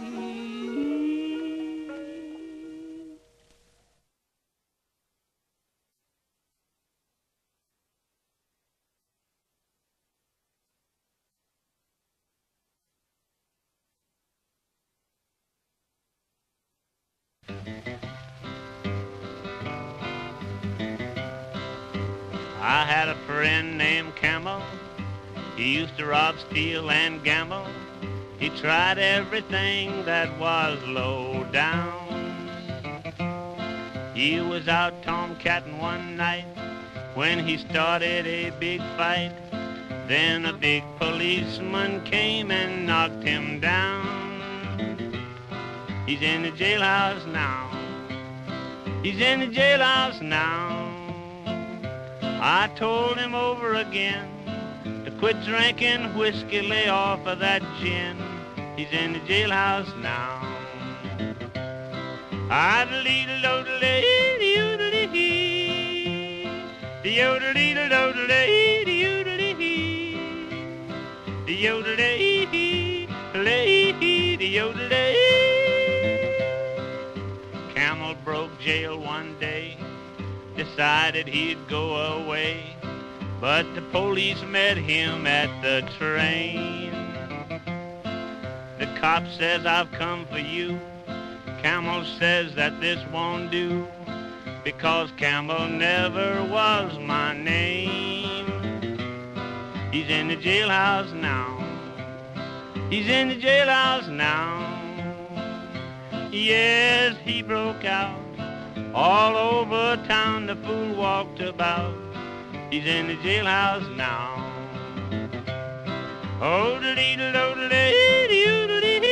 I had a friend named Camel. He used to rob, steal, and gamble. He tried everything that was low down. He was out tomcatting one night when he started a big fight. Then a big policeman came and knocked him down. He's in the jailhouse now. He's in the jailhouse now. I told him over again to quit drinking whiskey, lay off of that gin. He's in the jailhouse now. I-da-lee-da-lo-da-lee-dee-oo-da-lee-hee. Dee-oo-da-lee-da-lo-da-lee-dee-oo-da-lee-hee. Dee-oo-da-lee-hee. Lee-hee. Dee-oo-da-lee. Camel broke jail one day, decided he'd go away, but the police met him at the train. The cop says, I've come for you. Camel says that this won't do, because Camel never was my name. He's in the jailhouse now. He's in the jailhouse now. Yes, he broke out. All over town the fool walked about. He's in the jailhouse now. Oh, da dee da do da dee dee da dee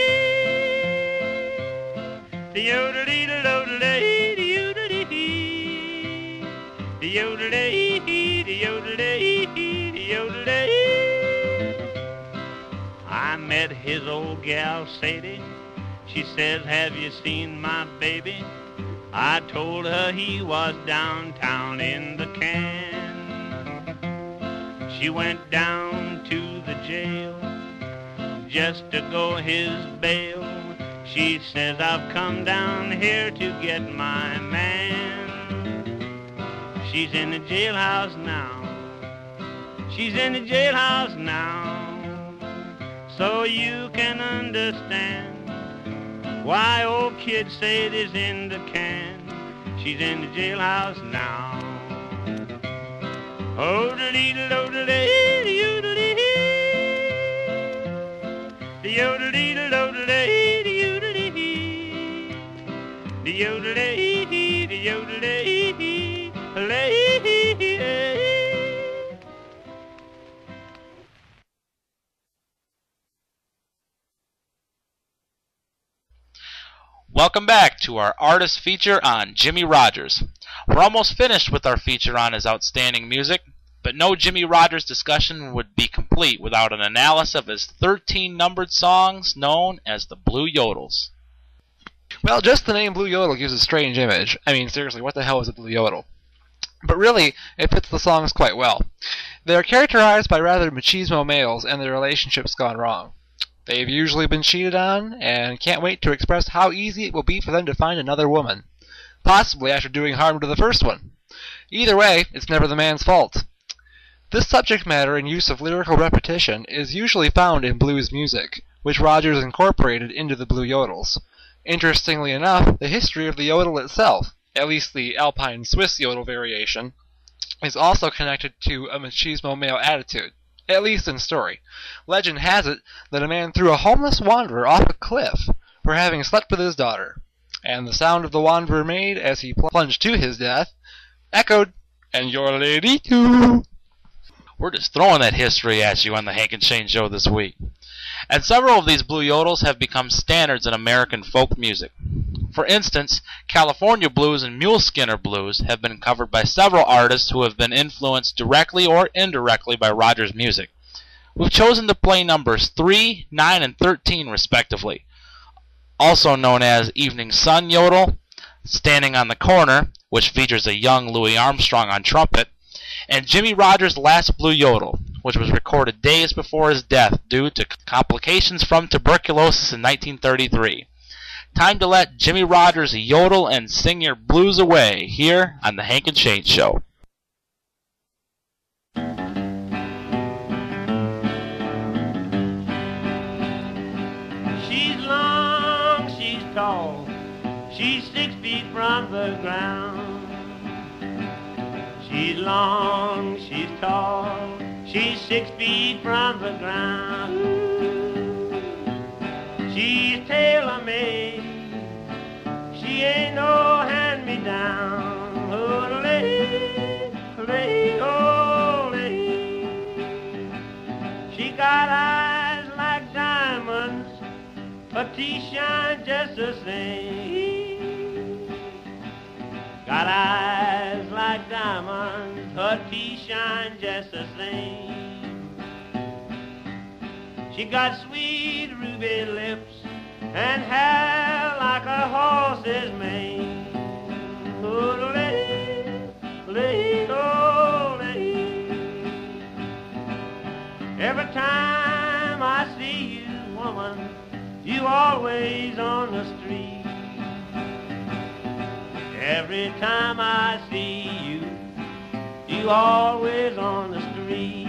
dee da dee da do da dee dee da dee dee da dee dee da dee dee da dee. I met his old gal Sadie. She says, have you seen my baby? I told her he was downtown in the can. She went down to the jail just to go his bail. She says, I've come down here to get my man. She's in the jailhouse now. She's in the jailhouse now. So you can understand why old kid Sadie's in the can. She's in the jailhouse now. Oh, da dee da do da dee dee da dee dee da dee da do da dee dee da dee dee da dee dee da dee dee. Welcome back to our artist feature on Jimmie Rodgers. We're almost finished with our feature on his outstanding music, but no Jimmie Rodgers discussion would be complete without an analysis of his thirteen numbered songs known as the Blue Yodels. Well, just the name Blue Yodel gives a strange image. I mean, seriously, what the hell is a Blue Yodel? But really, it fits the songs quite well. They are characterized by rather machismo males and their relationships gone wrong. They've usually been cheated on, and can't wait to express how easy it will be for them to find another woman. Possibly after doing harm to the first one. Either way, it's never the man's fault. This subject matter and use of lyrical repetition is usually found in blues music, which Rodgers incorporated into the Blue Yodels. Interestingly enough, the history of the yodel itself, at least the Alpine Swiss yodel variation, is also connected to a machismo male attitude. At least in story. Legend has it that a man threw a homeless wanderer off a cliff for having slept with his daughter, and the sound of the wanderer made as he plunged to his death echoed, "And your lady too." We're just throwing that history at you on the Hank and Shane Show this week. And several of these Blue Yodels have become standards in American folk music. For instance, California Blues and Mule Skinner Blues have been covered by several artists who have been influenced directly or indirectly by Rodgers' music. We've chosen to play numbers three, nine, and thirteen respectively, also known as Evening Sun Yodel, Standing on the Corner, which features a young Louis Armstrong on trumpet, and Jimmie Rodgers' Last Blue Yodel, which was recorded days before his death due to complications from tuberculosis in nineteen thirty-three. Time to let Jimmie Rodgers yodel and sing your blues away here on the Hank and Shane Show. She's long, she's tall, she's six feet from the ground. She's long, she's tall, she's six feet from the ground. She's tailor-made, she ain't no hand-me-down. Oh, lay, lay, oh, lay. She got eyes like diamonds, her teeth shine just the same. Got eyes like diamonds, her teeth shine just the same. She got sweet ruby lips and hair like a horse's mane. Every time I see you, woman, you always on the street. Every time I see you, you always on the street.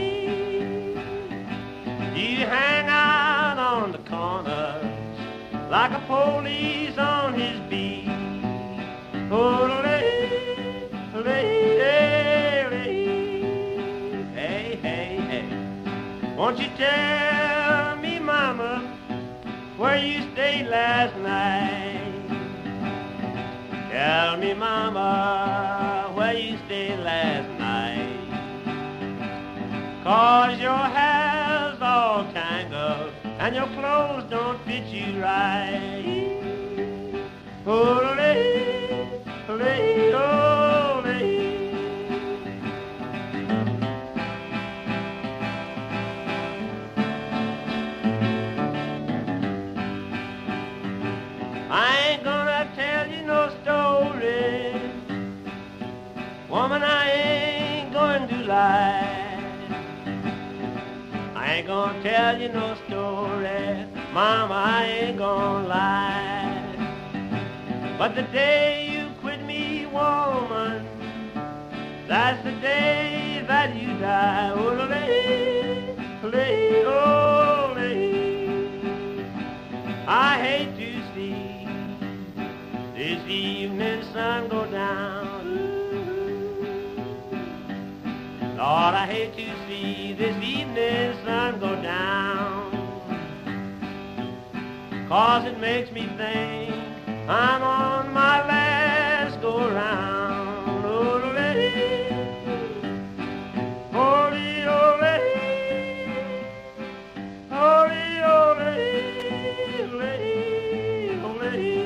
You hang out on the corners like a police on his beat. Oh, lady, lady, hey, hey, hey. Won't you tell me, mama, where you stayed last night? Tell me, mama, where you stayed last night? 'Cause your hair's all tangled and your clothes don't fit you right. Oh, lady, lady, oh, lady. I ain't gonna tell you no story, woman, I ain't going to lie. I ain't gonna tell you no story, mama, I ain't gonna lie. But the day you quit me, woman, that's the day that you die. Oh, lady, lady, oh, lady. I hate to see this evening sun go down. Lord, I hate to see this evening sun go down. 'Cause it makes me think I'm on my last go round. Oh, lady, oh, lady, oh, lady, oh, lady, oh, lady, lady, oh, lady.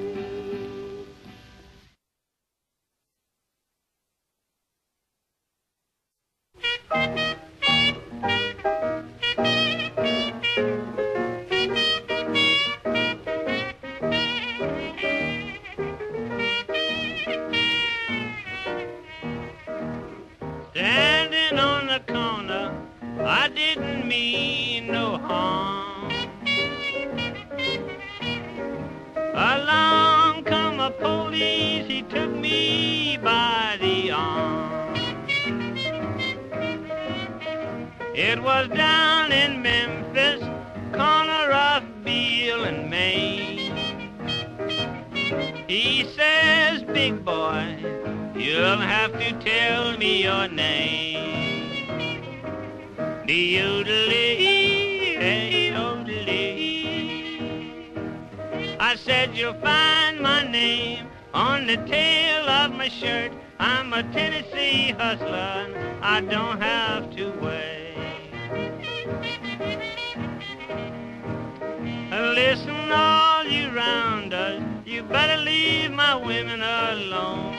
Standing on the corner, I didn't mean no harm. Along come a police, he took me by the arm. It was down in Memphis, corner of Beale and Main. He says, big boy, you'll have to tell me your name. The yodelee, hey, yodelee. I said, you'll find my name on the tail of my shirt. I'm a Tennessee hustler, and I don't have to wait. Listen, all you rounders, you better leave my women alone.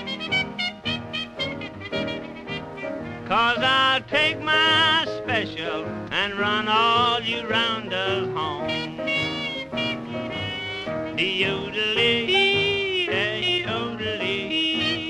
'Cause I'll take my special and run all you rounders home. The yodelee, hey, yodelee.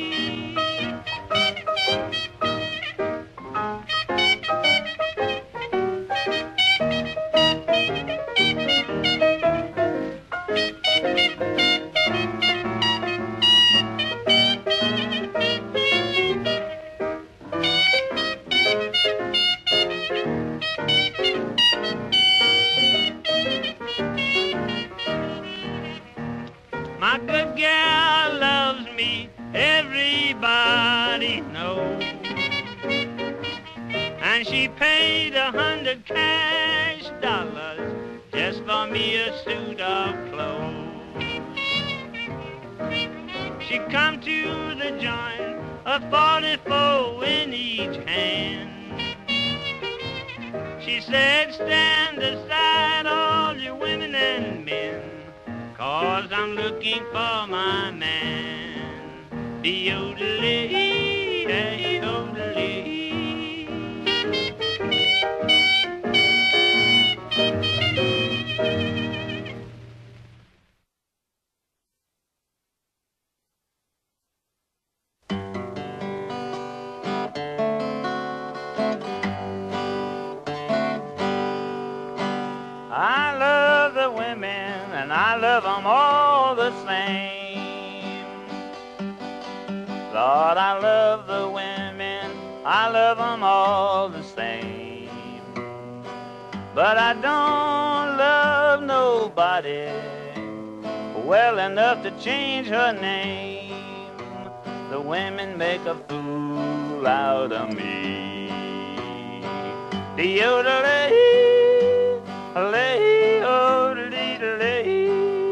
My good gal loves me, everybody knows. And she paid a hundred cash dollars just for me a suit of clothes. She come to the joint, a forty-four in each hand. She said, stand aside all you women and men, 'cause I'm looking for my man. de-o-de-lee, de-o-de-lee. I love the women and I love them all the same. Lord, I love the women, I love them all the same. But I don't love nobody well enough to change her name. The women make a fool out of me. De-o-de-lee, lay-o-de-lee-de-lee.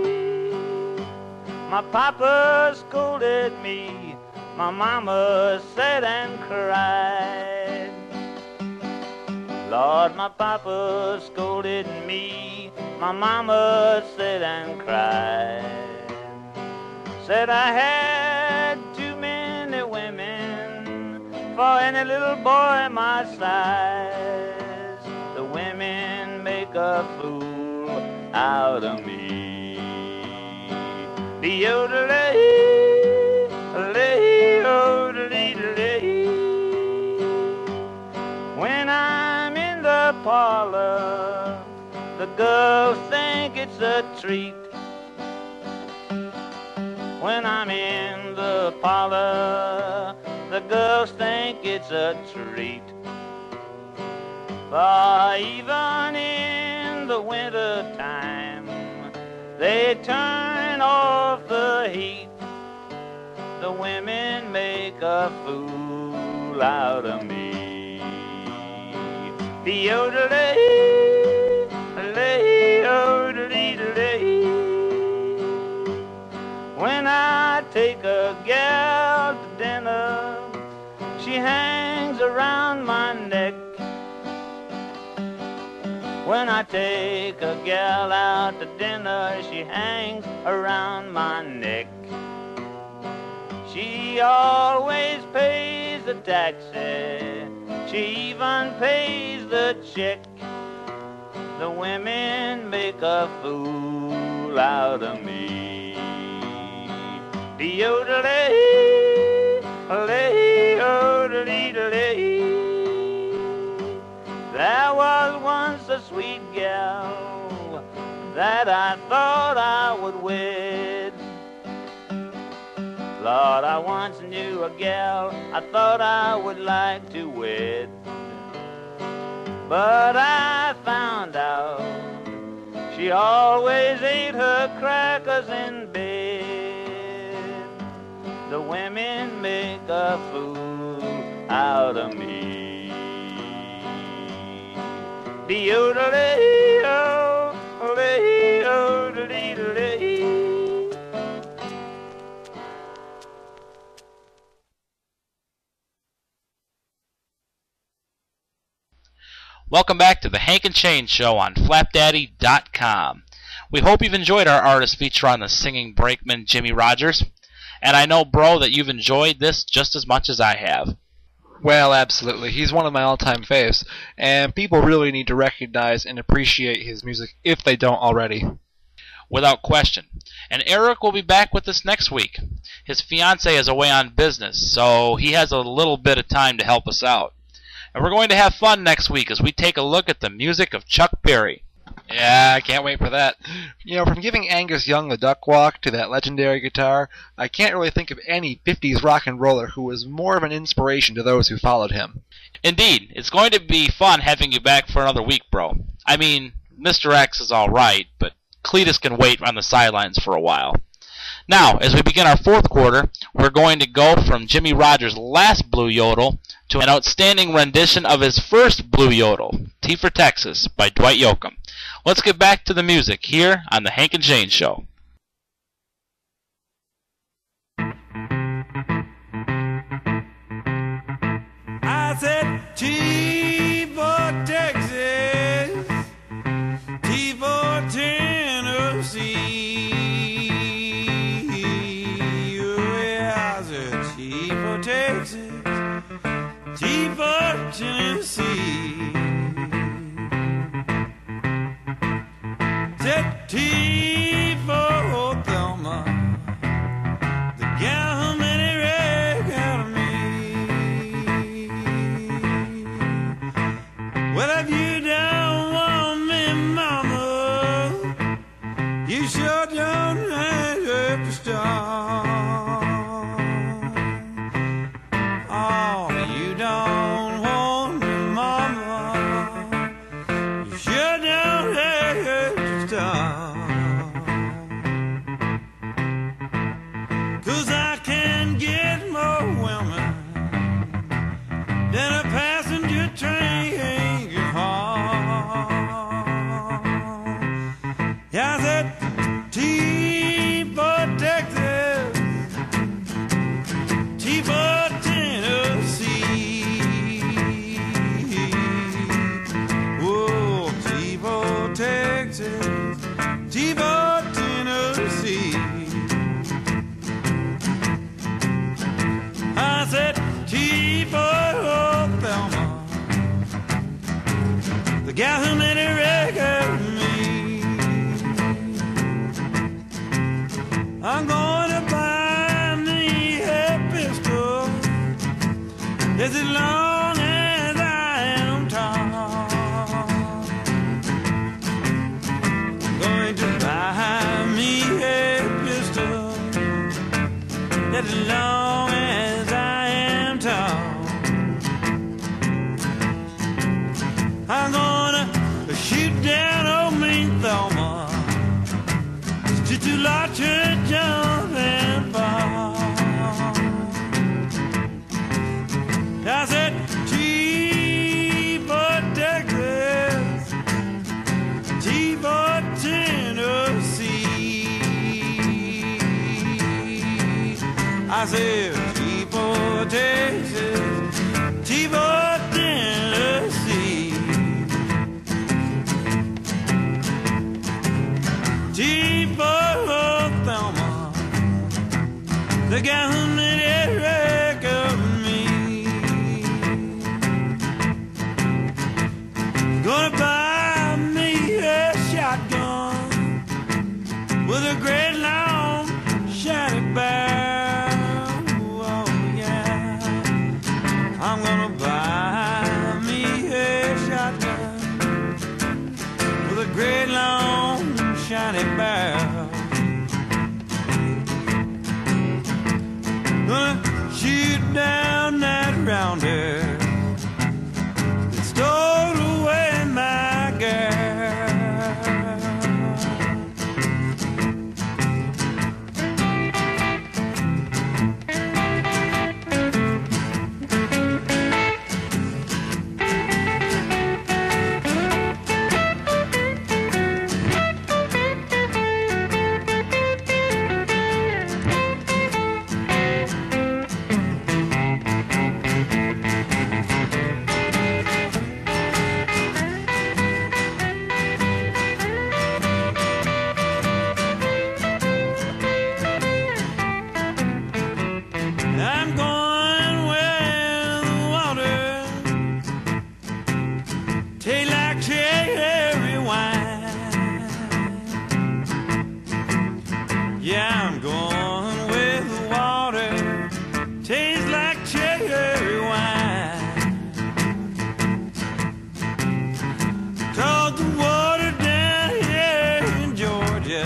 My papa scolded me, my mama said and cried. Lord, my papa scolded me, my mama said and cried. Said I had too many women for any little boy my size. The women make a fool out of me. De-o-de-lee, lay-o-de-lee-de-lee. When I'm in the parlor, the girls think it's a treat. When I'm in the parlor, the girls think it's a treat. For even in the winter time, they turn off the heat. The women make a fool out of me. De-o-de-lee, lay-o-de-lee-de-lee. When I take a gal to dinner, she hangs around my neck. When I take a gal out to dinner, she hangs around my neck. She always pays the taxi, she even pays the check. The women make a fool out of me. De-o-de-lee, lay-o-de-lee-de-lee. There was once a sweet gal that I thought I would wed. Lord, I once knew a gal I thought I would like to wed. But I found out she always ate her crackers in bed. The women make a fool out of me. De-o-de-lee, lay-o-de-lee-de-lee. Welcome back to the Hank and Chain Show on flapdaddy dot com. We hope you've enjoyed our artist feature on the singing brakeman Jimmy Rogers. And I know, bro, that you've enjoyed this just as much as I have. Well, absolutely. He's one of my all-time faves, and people really need to recognize and appreciate his music if they don't already. Without question. And Eric will be back with us next week. His fiancée is away on business, so he has a little bit of time to help us out. And we're going to have fun next week as we take a look at the music of Chuck Berry. Yeah, I can't wait for that. You know, from giving Angus Young the duck walk to that legendary guitar, I can't really think of any fifties rock and roller who was more of an inspiration to those who followed him. Indeed, it's going to be fun having you back for another week, bro. I mean, Mister X is alright, but Cletus can wait on the sidelines for a while. Now, as we begin our fourth quarter, we're going to go from Jimmy Rogers' last Blue Yodel to an outstanding rendition of his first Blue Yodel, T for Texas, by Dwight Yoakam. Let's get back to the music here on the Hank and Jane Show. I said T for Texas, T for Tennessee. Yeah, I said Tennessee. Said T for Thelma, the gal who made a wreck out of me. What have you done, want me, mama? You sure don't have to stop. Oh, you don't want me, mama. You sure don't have to stop. 'Cause I can get more women than a passenger train can haul. Yeah, I said T for Texas, T for Tennessee. Whoa, T for Texas, T for Tennessee. I said T for Thelma, the gal who made a wreck of me. I'm gonna buy me a pistol just as long as I am tall. I'm going to buy me a pistol just as long as I am tall. I'm gonna shoot down old mean Thelma. She's too large to jump and fall. I said T for Texas, T for Tennessee. I said T for Texas, T for Tennessee. T for Thelma, the guy who made a wreck of me. Gonna buy me a shotgun with a great long shiny barrel. Oh yeah, I'm gonna buy me a shotgun with a great long shiny barrel. Gonna shoot down that rounder that stole away my girl. I'm going where the water tastes like cherry wine. Yeah, I'm going where the water tastes like cherry wine. 'Cause the water down here in Georgia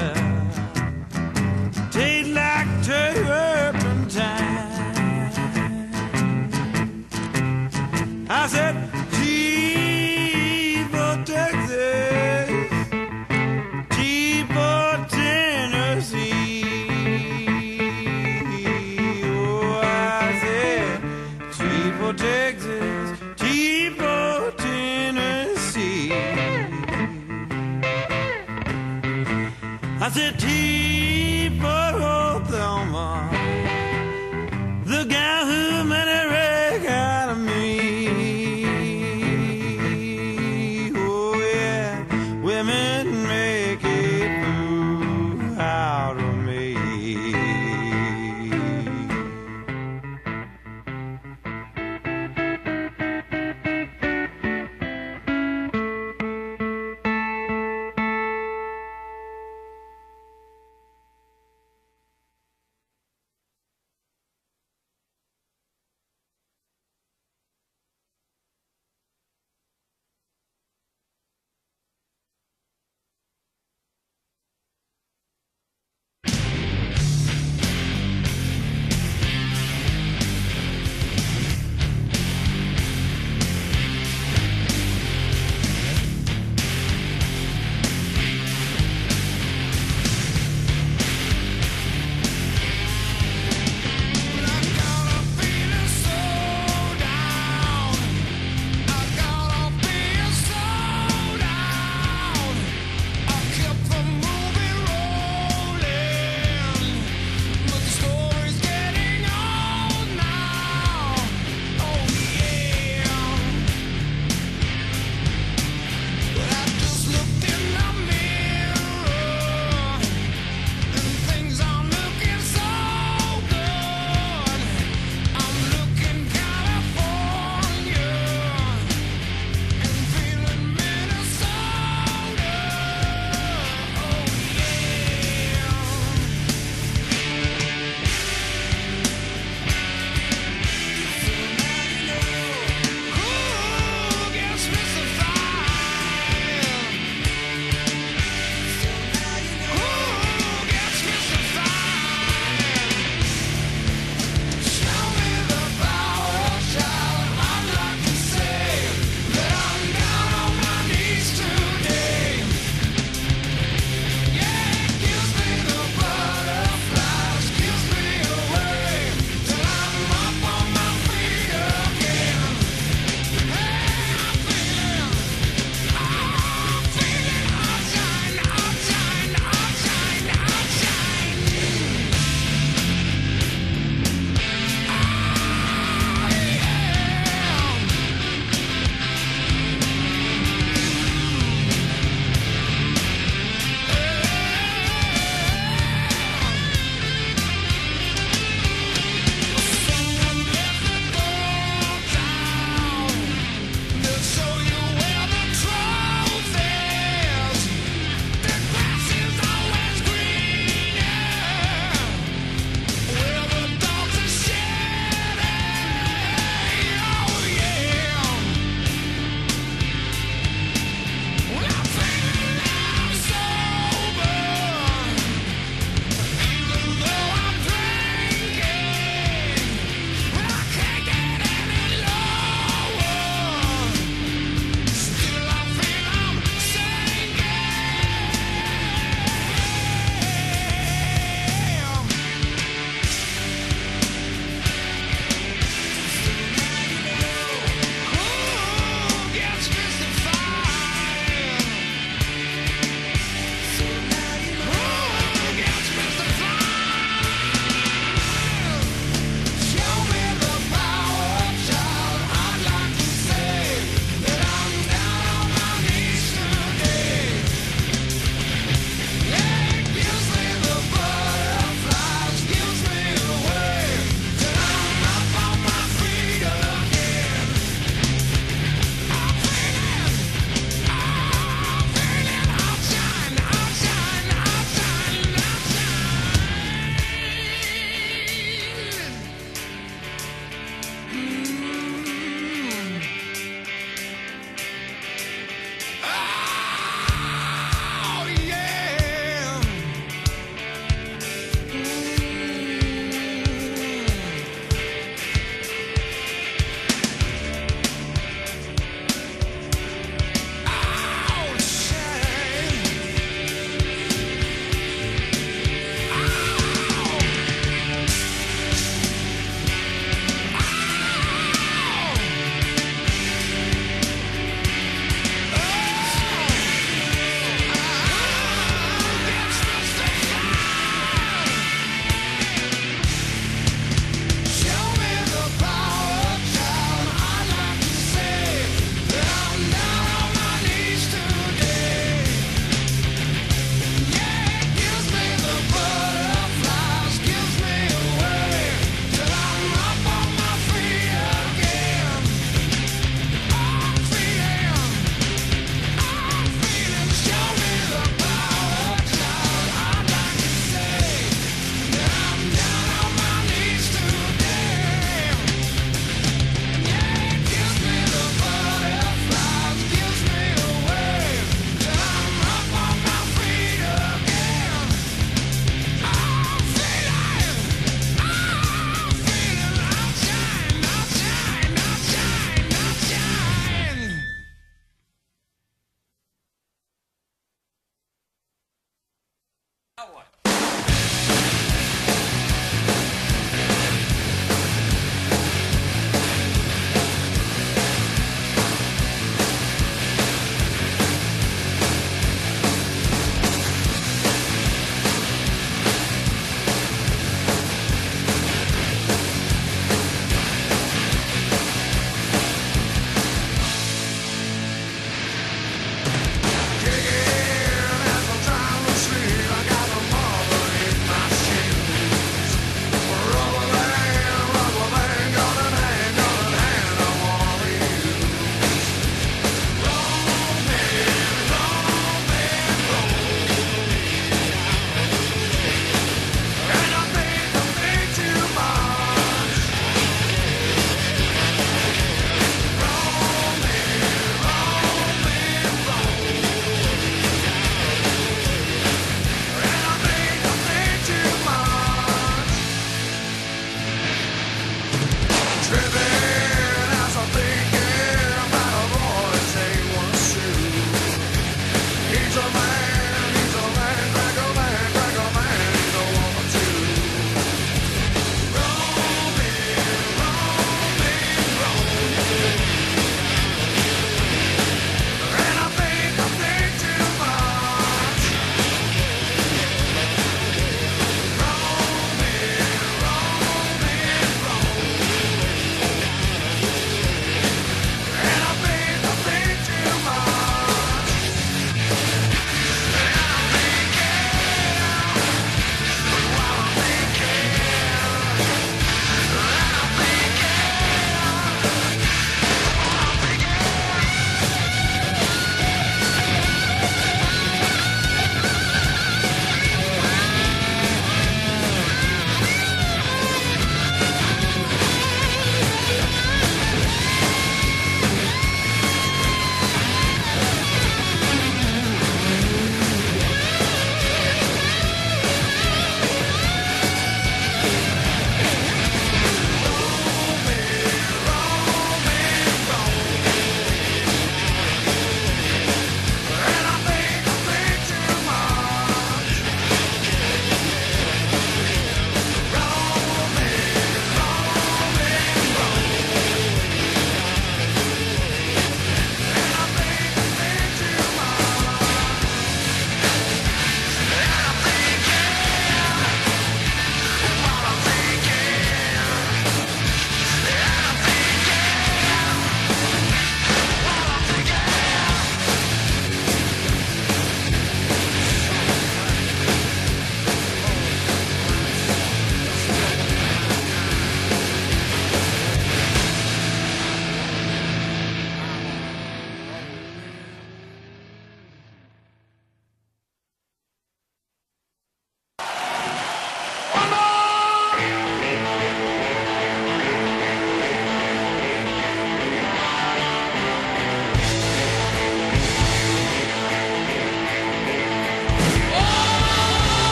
tastes like turpentine. I said T for Texas, T for Tennessee. Oh, I said T for Texas, T for Tennessee. I said T for Thelma, the guy who made a wreck out of me. Oh yeah, women make a fool out of me.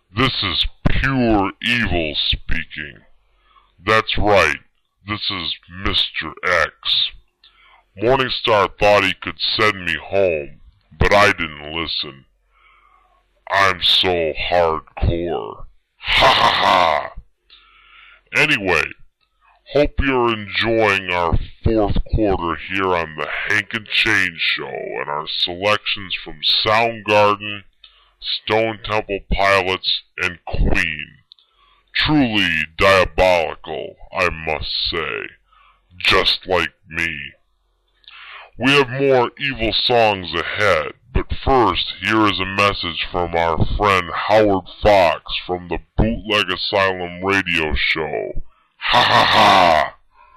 This is pure evil speaking. That's right, this is Mister X. Morningstar thought he could send me home, but I didn't listen. I'm so hardcore. Ha ha ha! Anyway, hope you're enjoying our fourth quarter here on the Hank and Change Show and our selections from Soundgarden, Stone Temple Pilots, and Queen. Truly diabolical, I must say, just like me. We have more evil songs ahead, but first, here is a message from our friend Howard Fox from the Bootleg Asylum radio show. Ha ha ha!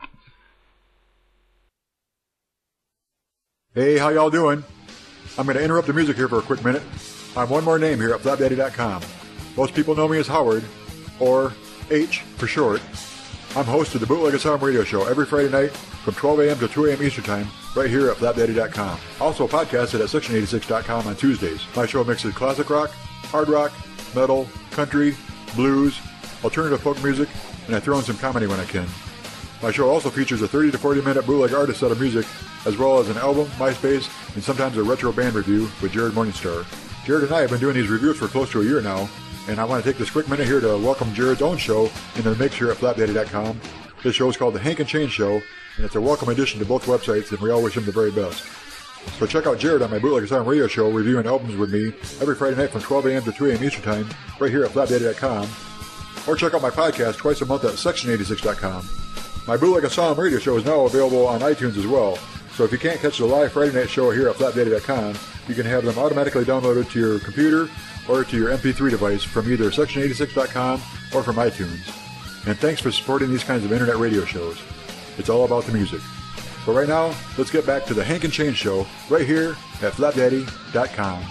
Hey, how y'all doing? I'm going to interrupt the music here for a quick minute. I'm one more name here at flap daddy dot com. Most people know me as Howard, or H for short. I'm host of the Bootleg Asylum radio show every Friday night from twelve a.m. to two a.m. Eastern Time, right here at flap daddy dot com. Also podcasted at section eighty-six dot com on Tuesdays. My show mixes classic rock, hard rock, metal, country, blues, alternative folk music, and I throw in some comedy when I can. My show also features a thirty to forty minute bootleg artist set of music, as well as an album, MySpace, and sometimes a retro band review with Jared Morningstar. Jared and I have been doing these reviews for close to a year now, and I want to take this quick minute here to welcome Jared's own show into the mix here at flap daddy dot com. This show is called The Hank and Change Show, and it's a welcome addition to both websites, and we all wish him the very best. So check out Jared on my Bootleg Asylum radio show, reviewing albums with me every Friday night from twelve a.m. to two a.m. Eastern Time, right here at flap daddy dot com. Or check out my podcast twice a month at section eighty-six dot com. My Bootleg Asylum radio show is now available on iTunes as well, so if you can't catch the live Friday night show here at flap daddy dot com, you can have them automatically downloaded to your computer or to your M P three device from either section eighty-six dot com or from iTunes. And thanks for supporting these kinds of internet radio shows. It's all about the music. But right now, let's get back to the Hank and Change Show right here at flap daddy dot com.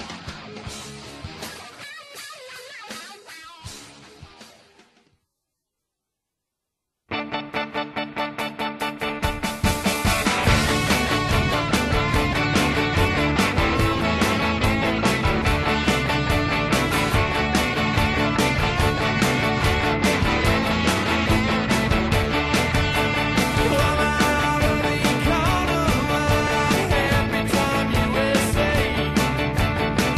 Every time you say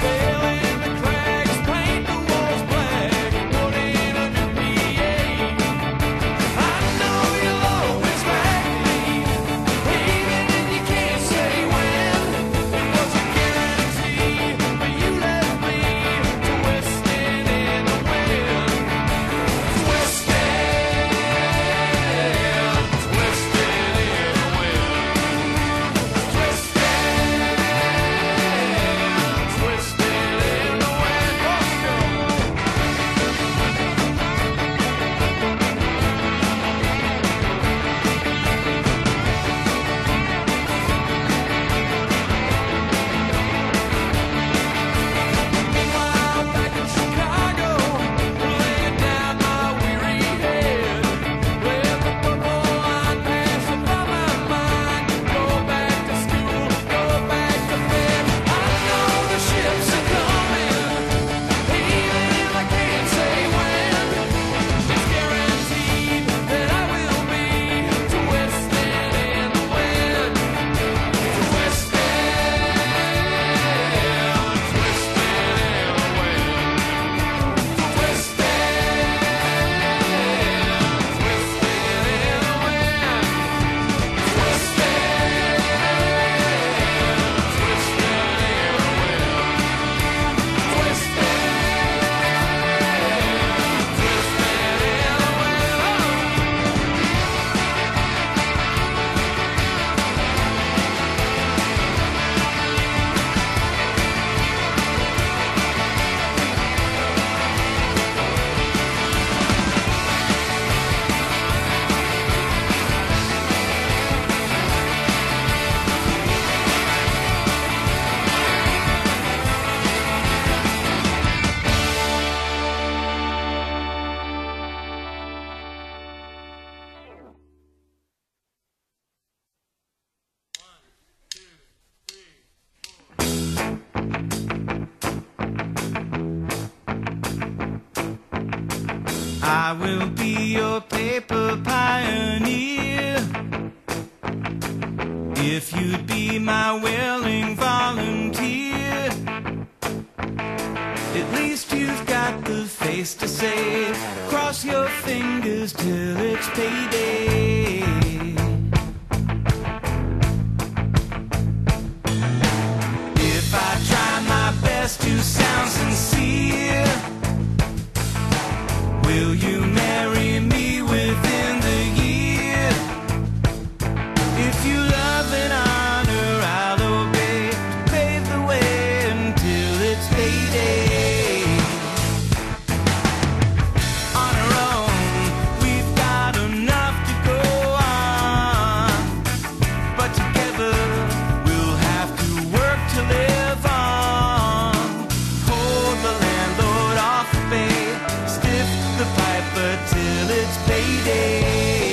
I will be your paper pioneer. If you'd be my willing volunteer, at least you've got the face to say, cross your fingers till it's payday. If I try my best to sound sincere, will you marry me within the year? If you love and honor, I'll obey, to pave the way until it's payday. On our own, we've got enough to go on, but together we'll have to work to live on. Hold the landlord off the bay, stiff the piper till it's payday.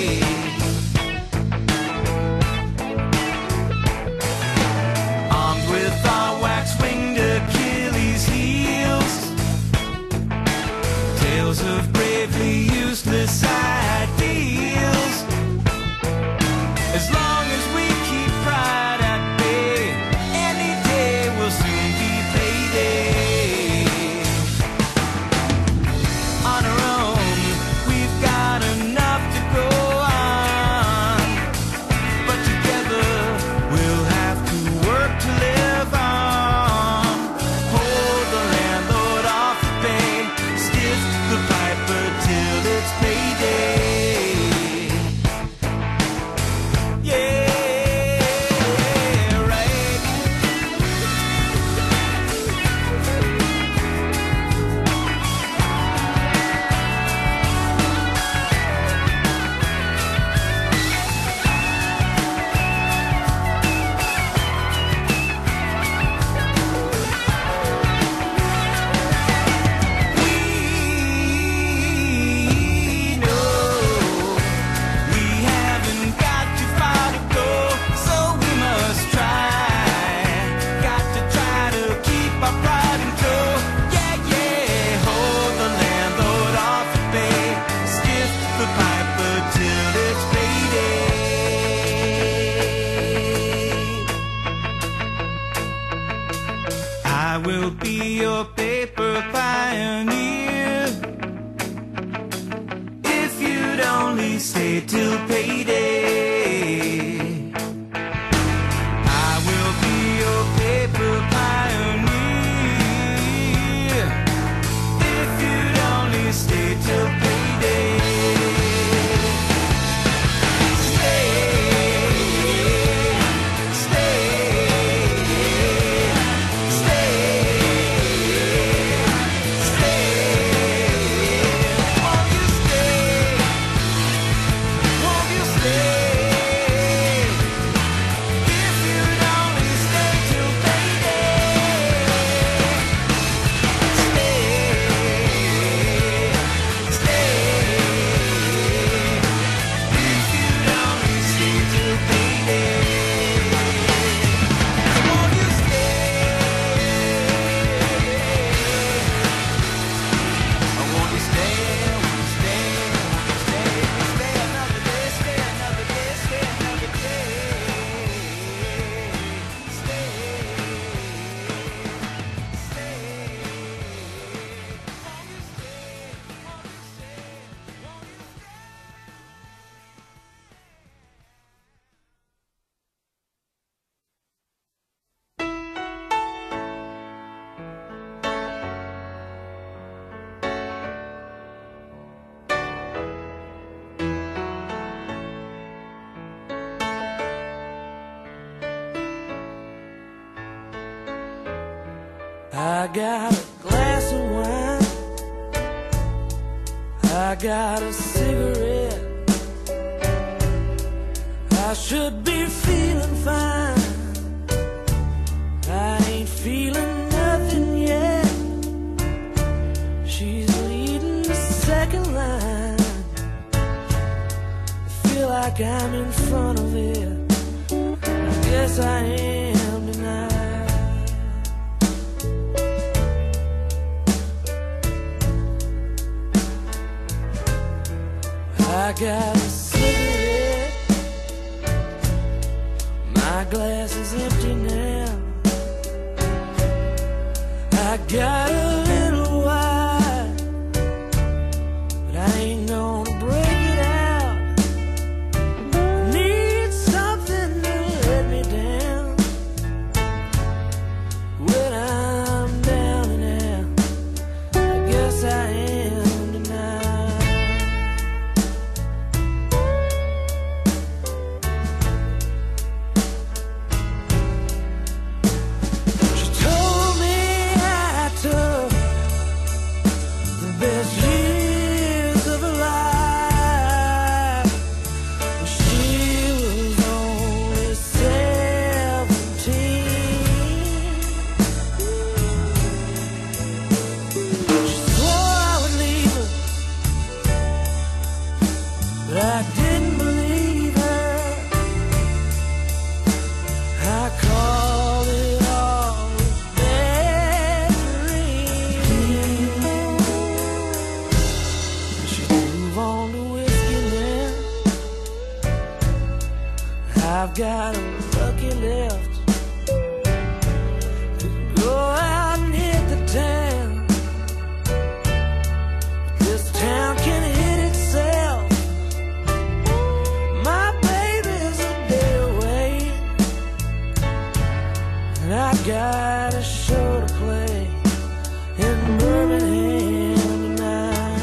Armed with our wax-winged Achilles heels, tales of bravely useless ideals. As long as we keep pride at bay, any day will soon be payday. On our own, we've got enough to go on, but together we'll have to work to live on. Hold the landlord off the bay, stiff the piper till it's payday. Yeah, right. We know we haven't got too far to go, so we must try. Got to try to keep our pride in tow. Yeah, yeah. Hold the landlord off the bay, stiff the piper till it's payday. I will be your paper pioneer. If you'd only stay till payday, I will be your paper pioneer. If you'd only stay till payday. Stay, stay, stay, stay. Won't you stay? Won't you stay? If you'd only stay till payday. Stay, stay. If you'd only stay till payday. Won't you stay? I want you stay, won't you stay, won't you stay, stay another day, stay another day, stay another day, stay, I got a glass of wine, I got a cigarette, I should be feeling fine, I ain't feeling nothing yet. She's leading the second line, I feel like I'm in front of it, I guess I am tonight. I got a cigarette. My glass is empty now. I got a little wine, but I ain't gonna break it out. I need something to let me down when I'm down and out. I guess I am tonight. She told me I took the best years of her life when she was only seventeen. She swore I would leave her, but I didn't believe her. I called it all a bad dream. She moved on to whiskey now. I've got a lucky left. Could go out and hit the town. This town can hit itself. My baby's a day away, and I got a show to play in Birmingham tonight.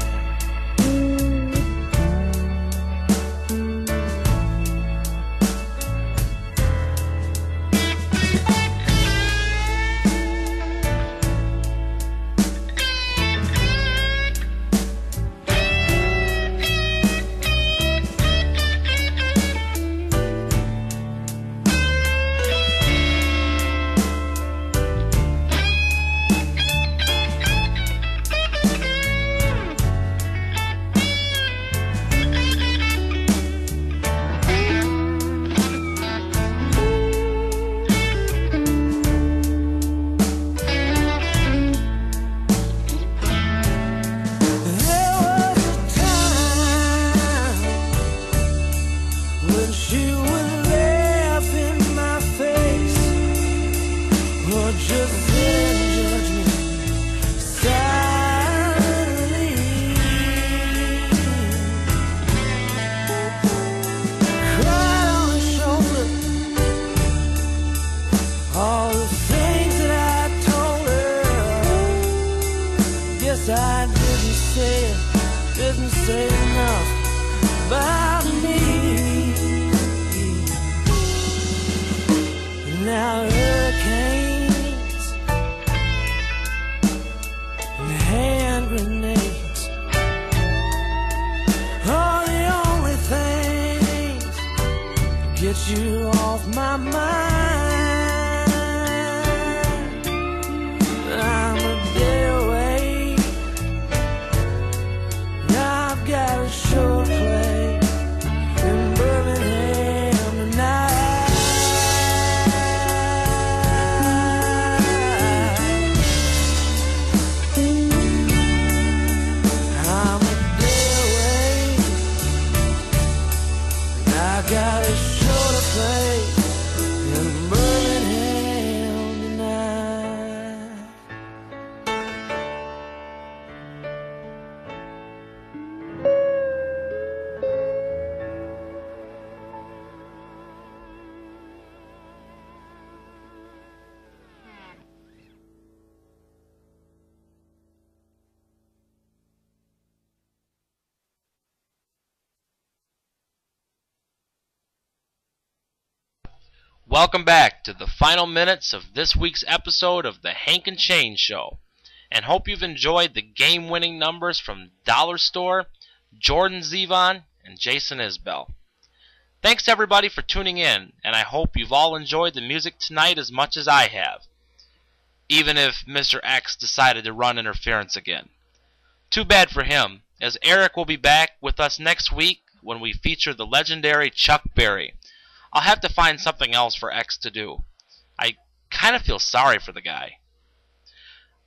There was a time when she would laugh in my face, or just then judge me silently. Cried on her shoulder all the things that I told her. Guess I didn't say it, didn't say enough about me. Now hurricanes and hand grenades are the only things that get you off my mind. I'm a day away, and I've got a show to play in Birmingham tonight. I'm a day away, and I got a show to play in Birmingham tonight. Welcome back to the final minutes of this week's episode of the Hank and Chain Show, and hope you've enjoyed the game-winning numbers from Dollar Store, Jordan Zevon, and Jason Isbell. Thanks everybody for tuning in, and I hope you've all enjoyed the music tonight as much as I have, even if Mister X decided to run interference again. Too bad for him, as Eric will be back with us next week when we feature the legendary Chuck Berry. I'll have to find something else for X to do. I kind of feel sorry for the guy.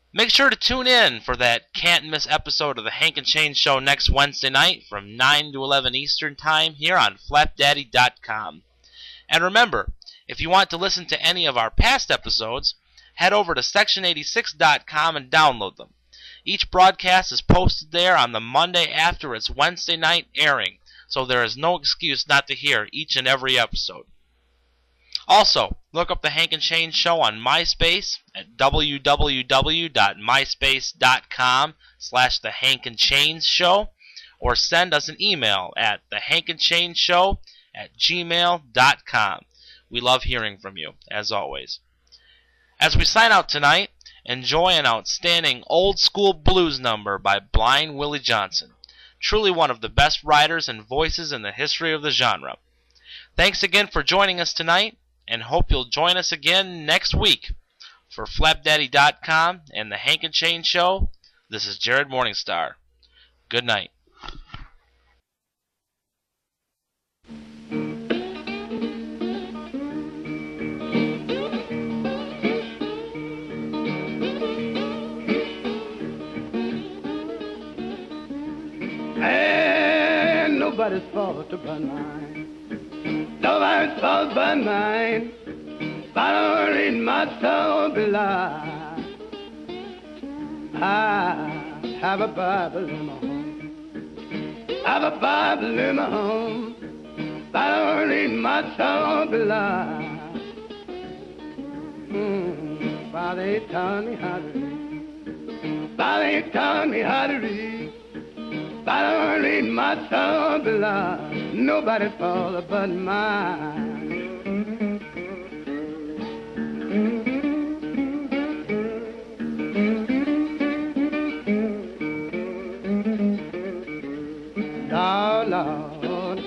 Make sure to tune in for that can't-miss episode of the Hank and Shane Show next Wednesday night from nine to eleven Eastern Time here on flap daddy dot com. And remember, if you want to listen to any of our past episodes, head over to section eighty-six dot com and download them. Each broadcast is posted there on the Monday after its Wednesday night airing, so there is no excuse not to hear each and every episode. Also, look up the Hank and Shane Show on MySpace at w w w dot myspace dot com slash the Hank and Shane Show, or send us an email at the Hank and Shane Show at gmail dot com. We love hearing from you, as always. As we sign out tonight, enjoy an outstanding old-school blues number by Blind Willie Johnson, truly one of the best writers and voices in the history of the genre. Thanks again for joining us tonight, and hope you'll join us again next week. For flap daddy dot com and the Hank and Shane Show, this is Jared Morningstar. Good night. And nobody's fault but mine. Nobody's fault but mine. I don't read my soul belie. I have a Bible in my home. I have a Bible in my home. I don't read my soul belie. Mm, Father, he taught me how to read. Father, he taught me how to read. I don't read my soul belie. Nobody fault but mine. Oh, Lord,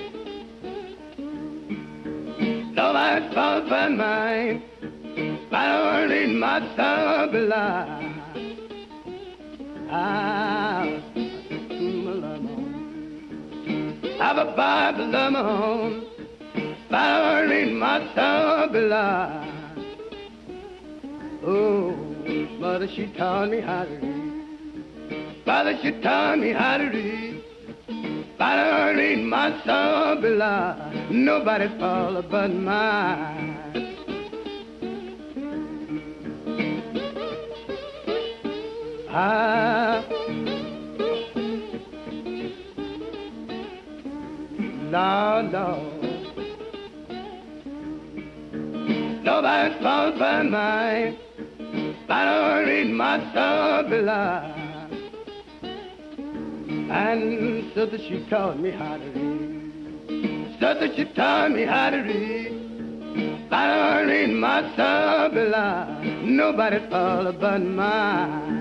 nobody's fault but mine. I don't read my soul belie. I have a Bible of my own. I don't read my soul belie. Oh, mother, she taught me how to read. Father, she taught me how to read. I don't read my soul belie. Nobody's fault but mine. I Lord, Lord, nobody's fault but mine. I don't read my soul belie. And so that she taught me how to read. So that she taught me how to read. I don't read my soul belie. Nobody's fault but mine.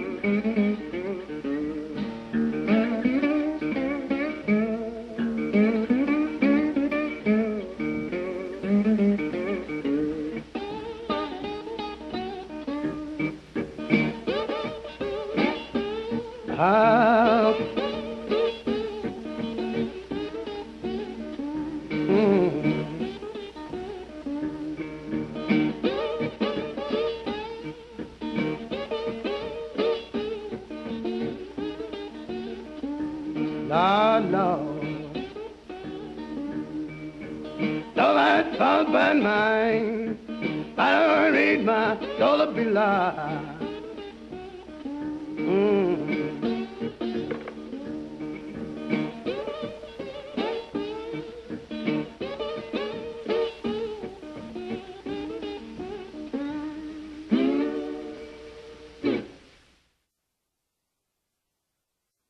Ah, mm. Lord, Lord, nobody's fault but mine. I don't read my soul belie. Mm.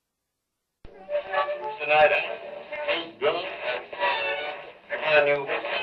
Tonight, I ain't drunk. I got a new